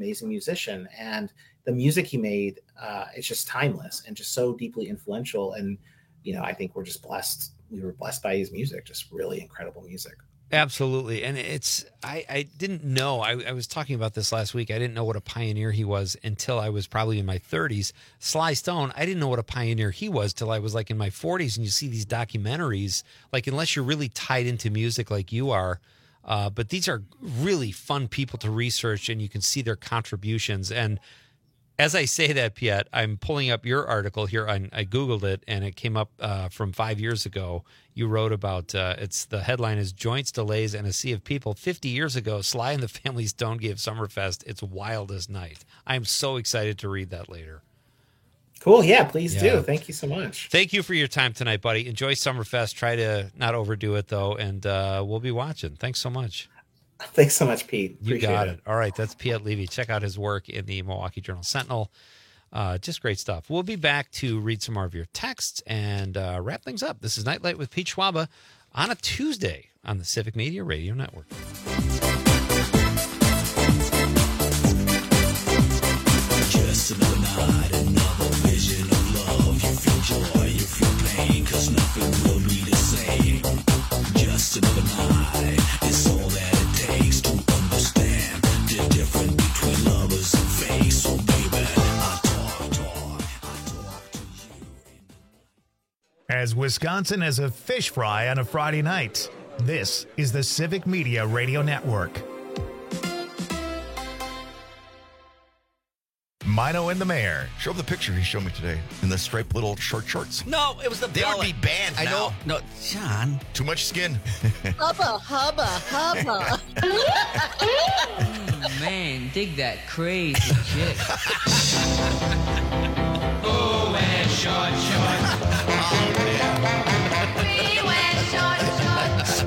and the music he made, it's just timeless and just so deeply influential. And, I think we're just blessed. We were blessed by his music, just really incredible music. Absolutely. And I didn't know, I was talking about this last week. I didn't know what a pioneer he was until I was probably in my 30s. Sly Stone, I didn't know what a pioneer he was till I was like in my 40s. And you see these documentaries, like unless you're really tied into music like you are, but these are really fun people to research and you can see their contributions. And as I say that, Piet, I'm pulling up your article here. I Googled it, and it came up from 5 years ago. You wrote about, the headline is Joints, Delays, and a Sea of People. 50 years ago, Sly and the Family Stone gave Summerfest its wildest night. I'm so excited to read that later. Cool. Yeah, please do. Thank you so much. Thank you for your time tonight, buddy. Enjoy Summerfest. Try to not overdo it, though, and we'll be watching. Thanks so much. Thanks so much, Pete. You got it. All right. That's Piet Levy. Check out his work in the Milwaukee Journal-Sentinel. Just great stuff. We'll be back to read some more of your texts and wrap things up. This is Nightlight with Pete Schwaba on a Tuesday on the Civic Media Radio Network. Just another night, another vision of love. You feel joy, you feel pain, 'cause nothing will be the same. Just another night, it's all that it takes to understand the difference between lovers and fake. So baby, I talk to you. As Wisconsin as a fish fry on a Friday night, this is the Civic Media Radio Network. Mino and the Mayor. Show him the picture he showed me today in the striped little short shorts. No, it was the They belly. would be banned I now. know. No, John. Too much skin. Hubba, hubba, hubba. Oh, man, dig that crazy chick. Oh, wear short shorts. We wear short shorts.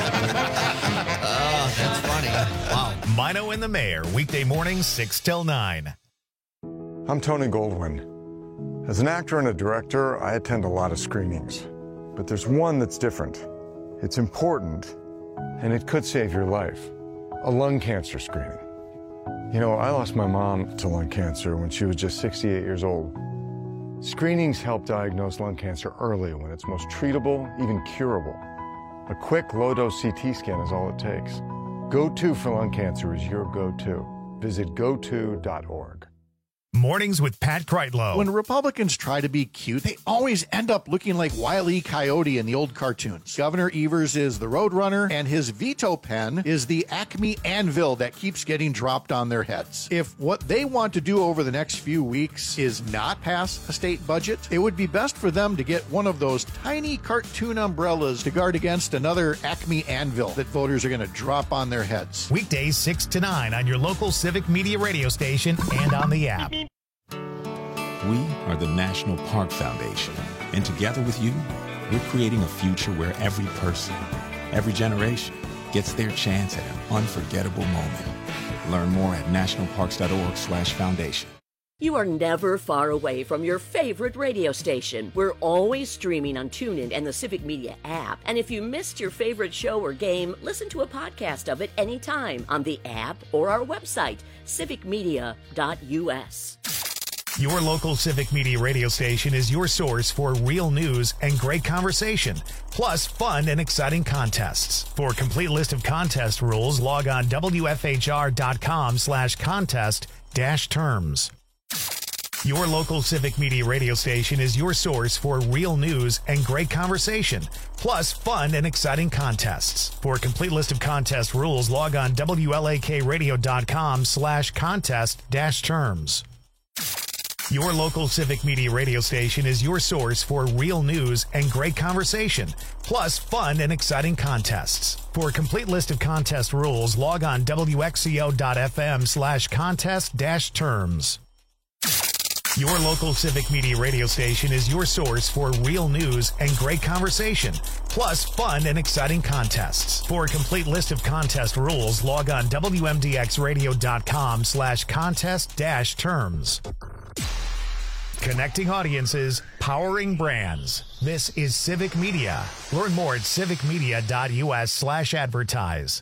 Oh, that's funny. Wow. Mino and the Mayor, weekday mornings 6 till 9. I'm Tony Goldwyn. As an actor and a director, I attend a lot of screenings. But there's one that's different. It's important, and it could save your life. A lung cancer screening. You know, I lost my mom to lung cancer when she was just 68 years old. Screenings help diagnose lung cancer early when it's most treatable, even curable. A quick, low-dose CT scan is all it takes. Go-To for lung cancer is your go-to. Visit goto.org. Mornings with Pat Kreitlow. When Republicans try to be cute, they always end up looking like Wile E. Coyote in the old cartoons. Governor Evers is the Roadrunner, and his veto pen is the Acme anvil that keeps getting dropped on their heads. If what they want to do over the next few weeks is not pass a state budget, it would be best for them to get one of those tiny cartoon umbrellas to guard against another Acme anvil that voters are going to drop on their heads. Weekdays 6 to 9 on your local Civic Media radio station and on the app. We are the National Park Foundation, and together with you, we're creating a future where every person, every generation, gets their chance at an unforgettable moment. Learn more at nationalparks.org/foundation. You are never far away from your favorite radio station. We're always streaming on TuneIn and the Civic Media app. And if you missed your favorite show or game, listen to a podcast of it anytime on the app or our website, civicmedia.us. Your local Civic Media radio station is your source for real news and great conversation, plus fun and exciting contests. For a complete list of contest rules, log on wfhr.com/contest-terms. Your local Civic Media radio station is your source for real news and great conversation, plus fun and exciting contests. For a complete list of contest rules, log on wlakradio.com/contest-terms. Your local Civic Media radio station is your source for real news and great conversation, plus fun and exciting contests. For a complete list of contest rules, log on wxco.fm/contest-terms. Your local Civic Media radio station is your source for real news and great conversation, plus fun and exciting contests. For a complete list of contest rules, log on wmdxradio.com/contest-terms. Connecting audiences, powering brands. This is Civic Media. Learn more at civicmedia.us/advertise.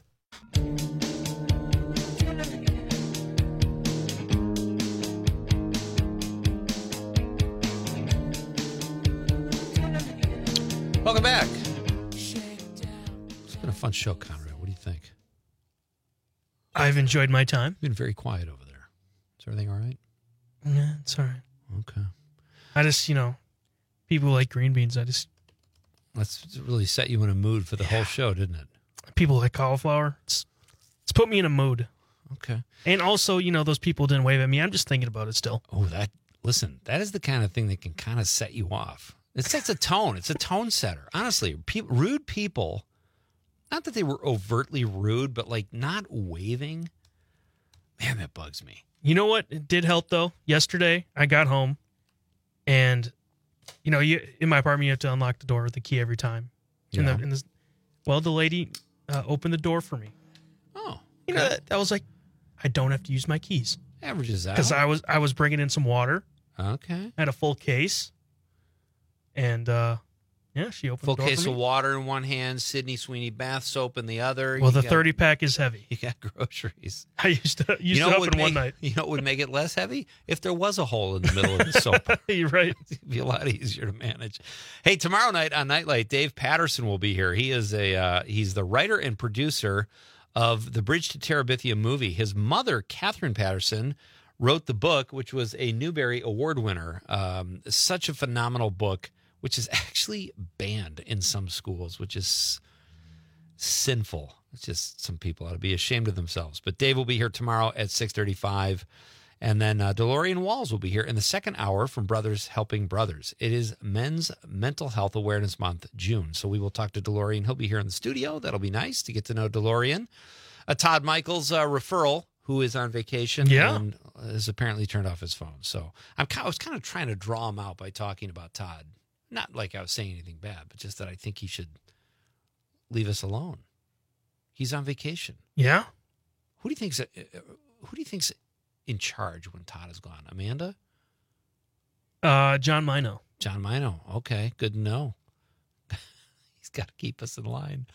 Welcome back. It's been a fun show, Conrad. What do you think? I've enjoyed my time. You've been very quiet over there. Is everything all right? Yeah, it's all right. Okay. I just, people like green beans. That's really set you in a mood for the whole show, didn't it? People like cauliflower. It's put me in a mood. Okay. And also, those people didn't wave at me. I'm just thinking about it still. Oh, that is the kind of thing that can kind of set you off. It sets a tone. It's a tone setter. Honestly, rude people, not that they were overtly rude, but like not waving, man, that bugs me. You know what? It did help, though. Yesterday, I got home, and, in my apartment, you have to unlock the door with the key every time. Yeah. The lady opened the door for me. Oh. Okay. I was like, I don't have to use my keys. Averages out. Because I was bringing in some water. Okay. I had a full case. And, she opened full the door case for me. of water in one hand, Sydney Sweeney bath soap in the other. Well, the 30-pack is heavy. You got groceries. I used to open one night. You know what would make it less heavy? If there was a hole in the middle of the soap. You're right. It'd be a lot easier to manage. Hey, tomorrow night on Nightlight, Dave Patterson will be here. He is he's the writer and producer of the Bridge to Terabithia movie. His mother, Catherine Patterson, wrote the book, which was a Newbery Award winner. Such a phenomenal book, which is actually banned in some schools, which is sinful. It's just some people ought to be ashamed of themselves. But Dave will be here tomorrow at 6:35. And then DeLorean Walls will be here in the second hour from Brothers Helping Brothers. It is Men's Mental Health Awareness Month, June. So we will talk to DeLorean. He'll be here in the studio. That'll be nice to get to know DeLorean. Todd Michaels, referral, who is on vacation and has apparently turned off his phone. So I was kind of trying to draw him out by talking about Todd. Not like I was saying anything bad, but just that I think he should leave us alone. He's on vacation. Yeah. Who do you think's in charge when Todd is gone? Amanda? John Mino. John Mino. Okay, good to know. He's got to keep us in line.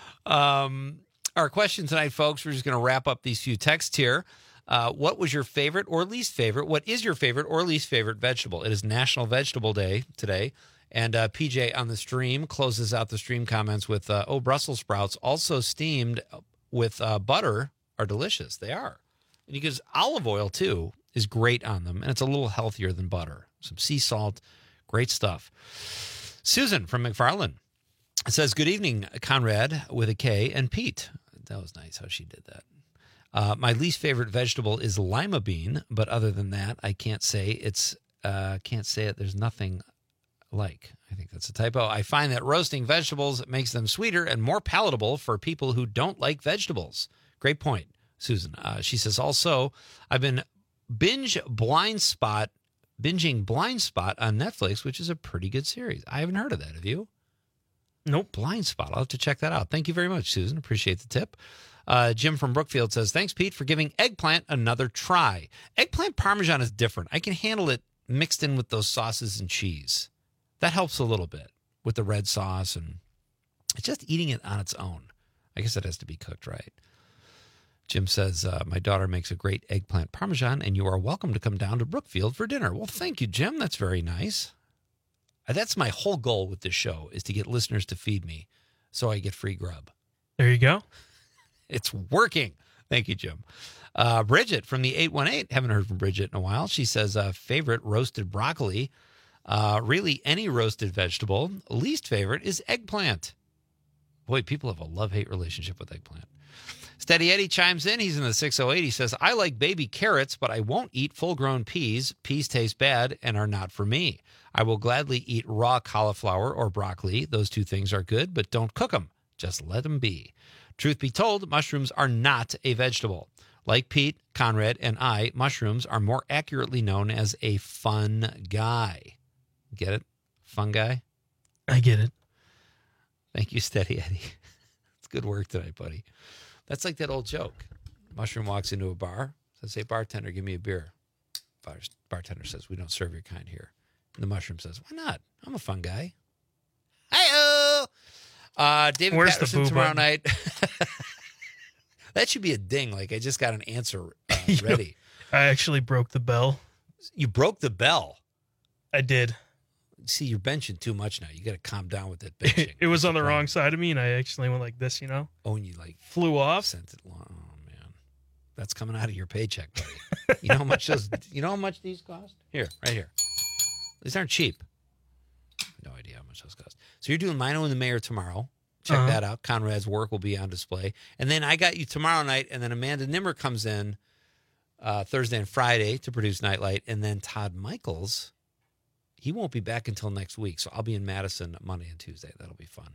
Our question tonight, folks, we're just going to wrap up these few texts here. What was your favorite or least favorite? What is your favorite or least favorite vegetable? It is National Vegetable Day today. And PJ on the stream closes out the stream comments with, Brussels sprouts also steamed with butter are delicious. They are. And because olive oil, too, is great on them. And it's a little healthier than butter. Some sea salt. Great stuff. Susan from McFarland says, good evening, Conrad with a K and Pete. That was nice how she did that. My least favorite vegetable is lima bean. But other than that, I can't say it. There's nothing like. I think that's a typo. I find that roasting vegetables makes them sweeter and more palatable for people who don't like vegetables. Great point, Susan. She says also, I've been binging Blind Spot on Netflix, which is a pretty good series. I haven't heard of that. Have you? Nope. Blind Spot. I'll have to check that out. Thank you very much, Susan. Appreciate the tip. Jim from Brookfield says, thanks, Pete, for giving eggplant another try. Eggplant Parmesan is different. I can handle it mixed in with those sauces and cheese. That helps a little bit with the red sauce, and it's just eating it on its own. I guess it has to be cooked right. Jim says, my daughter makes a great eggplant Parmesan, and you are welcome to come down to Brookfield for dinner. Well, thank you, Jim. That's very nice. That's my whole goal with this show, is to get listeners to feed me so I get free grub. There you go. It's working. Thank you, Jim. Bridget from the 818. Haven't heard from Bridget in a while. She says, favorite roasted broccoli. Really any roasted vegetable. Least favorite is eggplant. Boy, people have a love-hate relationship with eggplant. Steady Eddie chimes in. He's in the 608. He says, I like baby carrots, but I won't eat full-grown peas. Peas taste bad and are not for me. I will gladly eat raw cauliflower or broccoli. Those two things are good, but don't cook them. Just let them be. Truth be told, mushrooms are not a vegetable. Like Pete, Conrad, and I, mushrooms are more accurately known as a fun guy. Get it? Fun guy? I get it. Thank you, Steady Eddie. It's good work tonight, buddy. That's like that old joke. Mushroom walks into a bar, says, hey, bartender, give me a beer. Bartender says, we don't serve your kind here. And the mushroom says, why not? I'm a fun guy. Hi-oh! David Where's Patterson the tomorrow night. That should be a ding. Like, I just got an answer ready. I actually broke the bell. You broke the bell? I did. See, you're benching too much now. You got to calm down with that benching. It was on the wrong side of me, and I actually went like this, Oh, and you like flew off. Sent it long. Oh man, that's coming out of your paycheck, buddy. You know how much those? You know how much these cost? Here, right here. These aren't cheap. No idea how much those cost. So you're doing Mino and the Mayor tomorrow. Check that out. Conrad's work will be on display, and then I got you tomorrow night, and then Amanda Nimmer comes in Thursday and Friday to produce Nightlight, and then Todd Michaels. He won't be back until next week, so I'll be in Madison Monday and Tuesday. That'll be fun.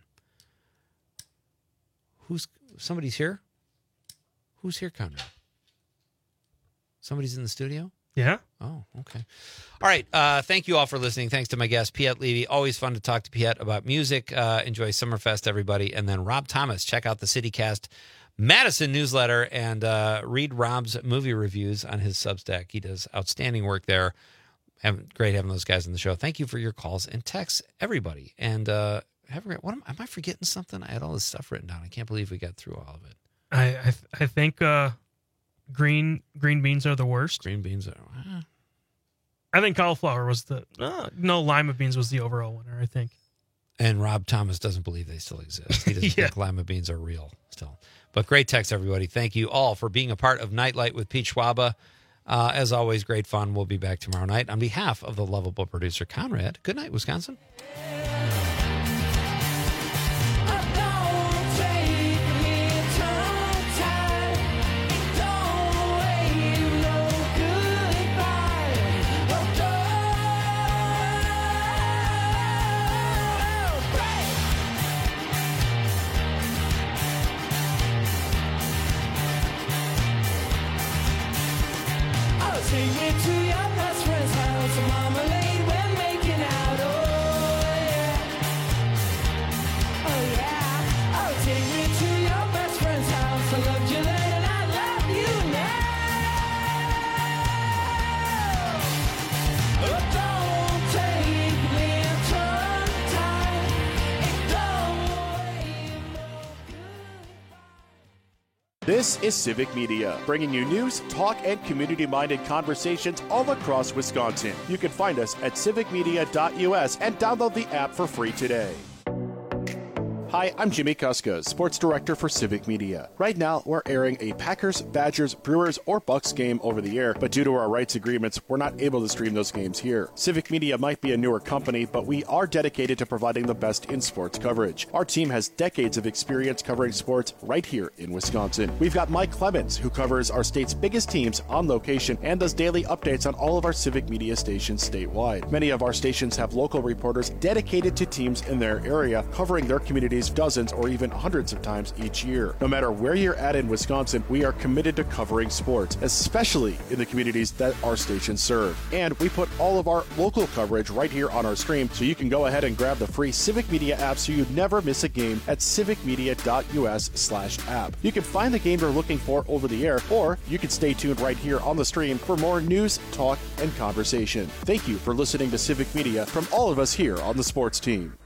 Somebody's here? Who's here, Conrad? Somebody's in the studio? Yeah. Oh, okay. All right. Thank you all for listening. Thanks to my guest, Piet Levy. Always fun to talk to Piet about music. Enjoy Summerfest, everybody. And then Rob Thomas. Check out the CityCast Madison newsletter and read Rob's movie reviews on his Substack. He does outstanding work there. Great having those guys on the show. Thank you for your calls and texts, everybody. And am I forgetting something? I had all this stuff written down. I can't believe we got through all of it. I think green beans are the worst. Green beans are. I think cauliflower was lima beans was the overall winner, I think. And Rob Thomas doesn't believe they still exist. He doesn't think lima beans are real still. But great text, everybody. Thank you all for being a part of Nightlight with Pete Schwaba. As always, great fun. We'll be back tomorrow night. On behalf of the lovable producer, Conrad, good night, Wisconsin. take me to your best friend's house. Marmalade, we're making out. Oh yeah. Oh yeah. Oh, take me to your best friend's house. I loved you then and I love you now. Oh, don't take me sometime. It don't. This is Civic Media, bringing you news, talk, and community-minded conversations all across Wisconsin. You can find us at civicmedia.us and download the app for free today. Hi, I'm Jimmy Kuska, Sports Director for Civic Media. Right now, we're airing a Packers, Badgers, Brewers, or Bucks game over the air, but due to our rights agreements, we're not able to stream those games here. Civic Media might be a newer company, but we are dedicated to providing the best in sports coverage. Our team has decades of experience covering sports right here in Wisconsin. We've got Mike Clemens, who covers our state's biggest teams on location and does daily updates on all of our Civic Media stations statewide. Many of our stations have local reporters dedicated to teams in their area, covering their communities dozens or even hundreds of times each year. No matter where you're at in Wisconsin, we are committed to covering sports, especially in the communities that our stations serve. And we put all of our local coverage right here on our stream, so you can go ahead and grab the free Civic Media app so you never miss a game at civicmedia.us/app. You can find the game you're looking for over the air, or you can stay tuned right here on the stream for more news, talk, and conversation. Thank you for listening to Civic Media from all of us here on the sports team.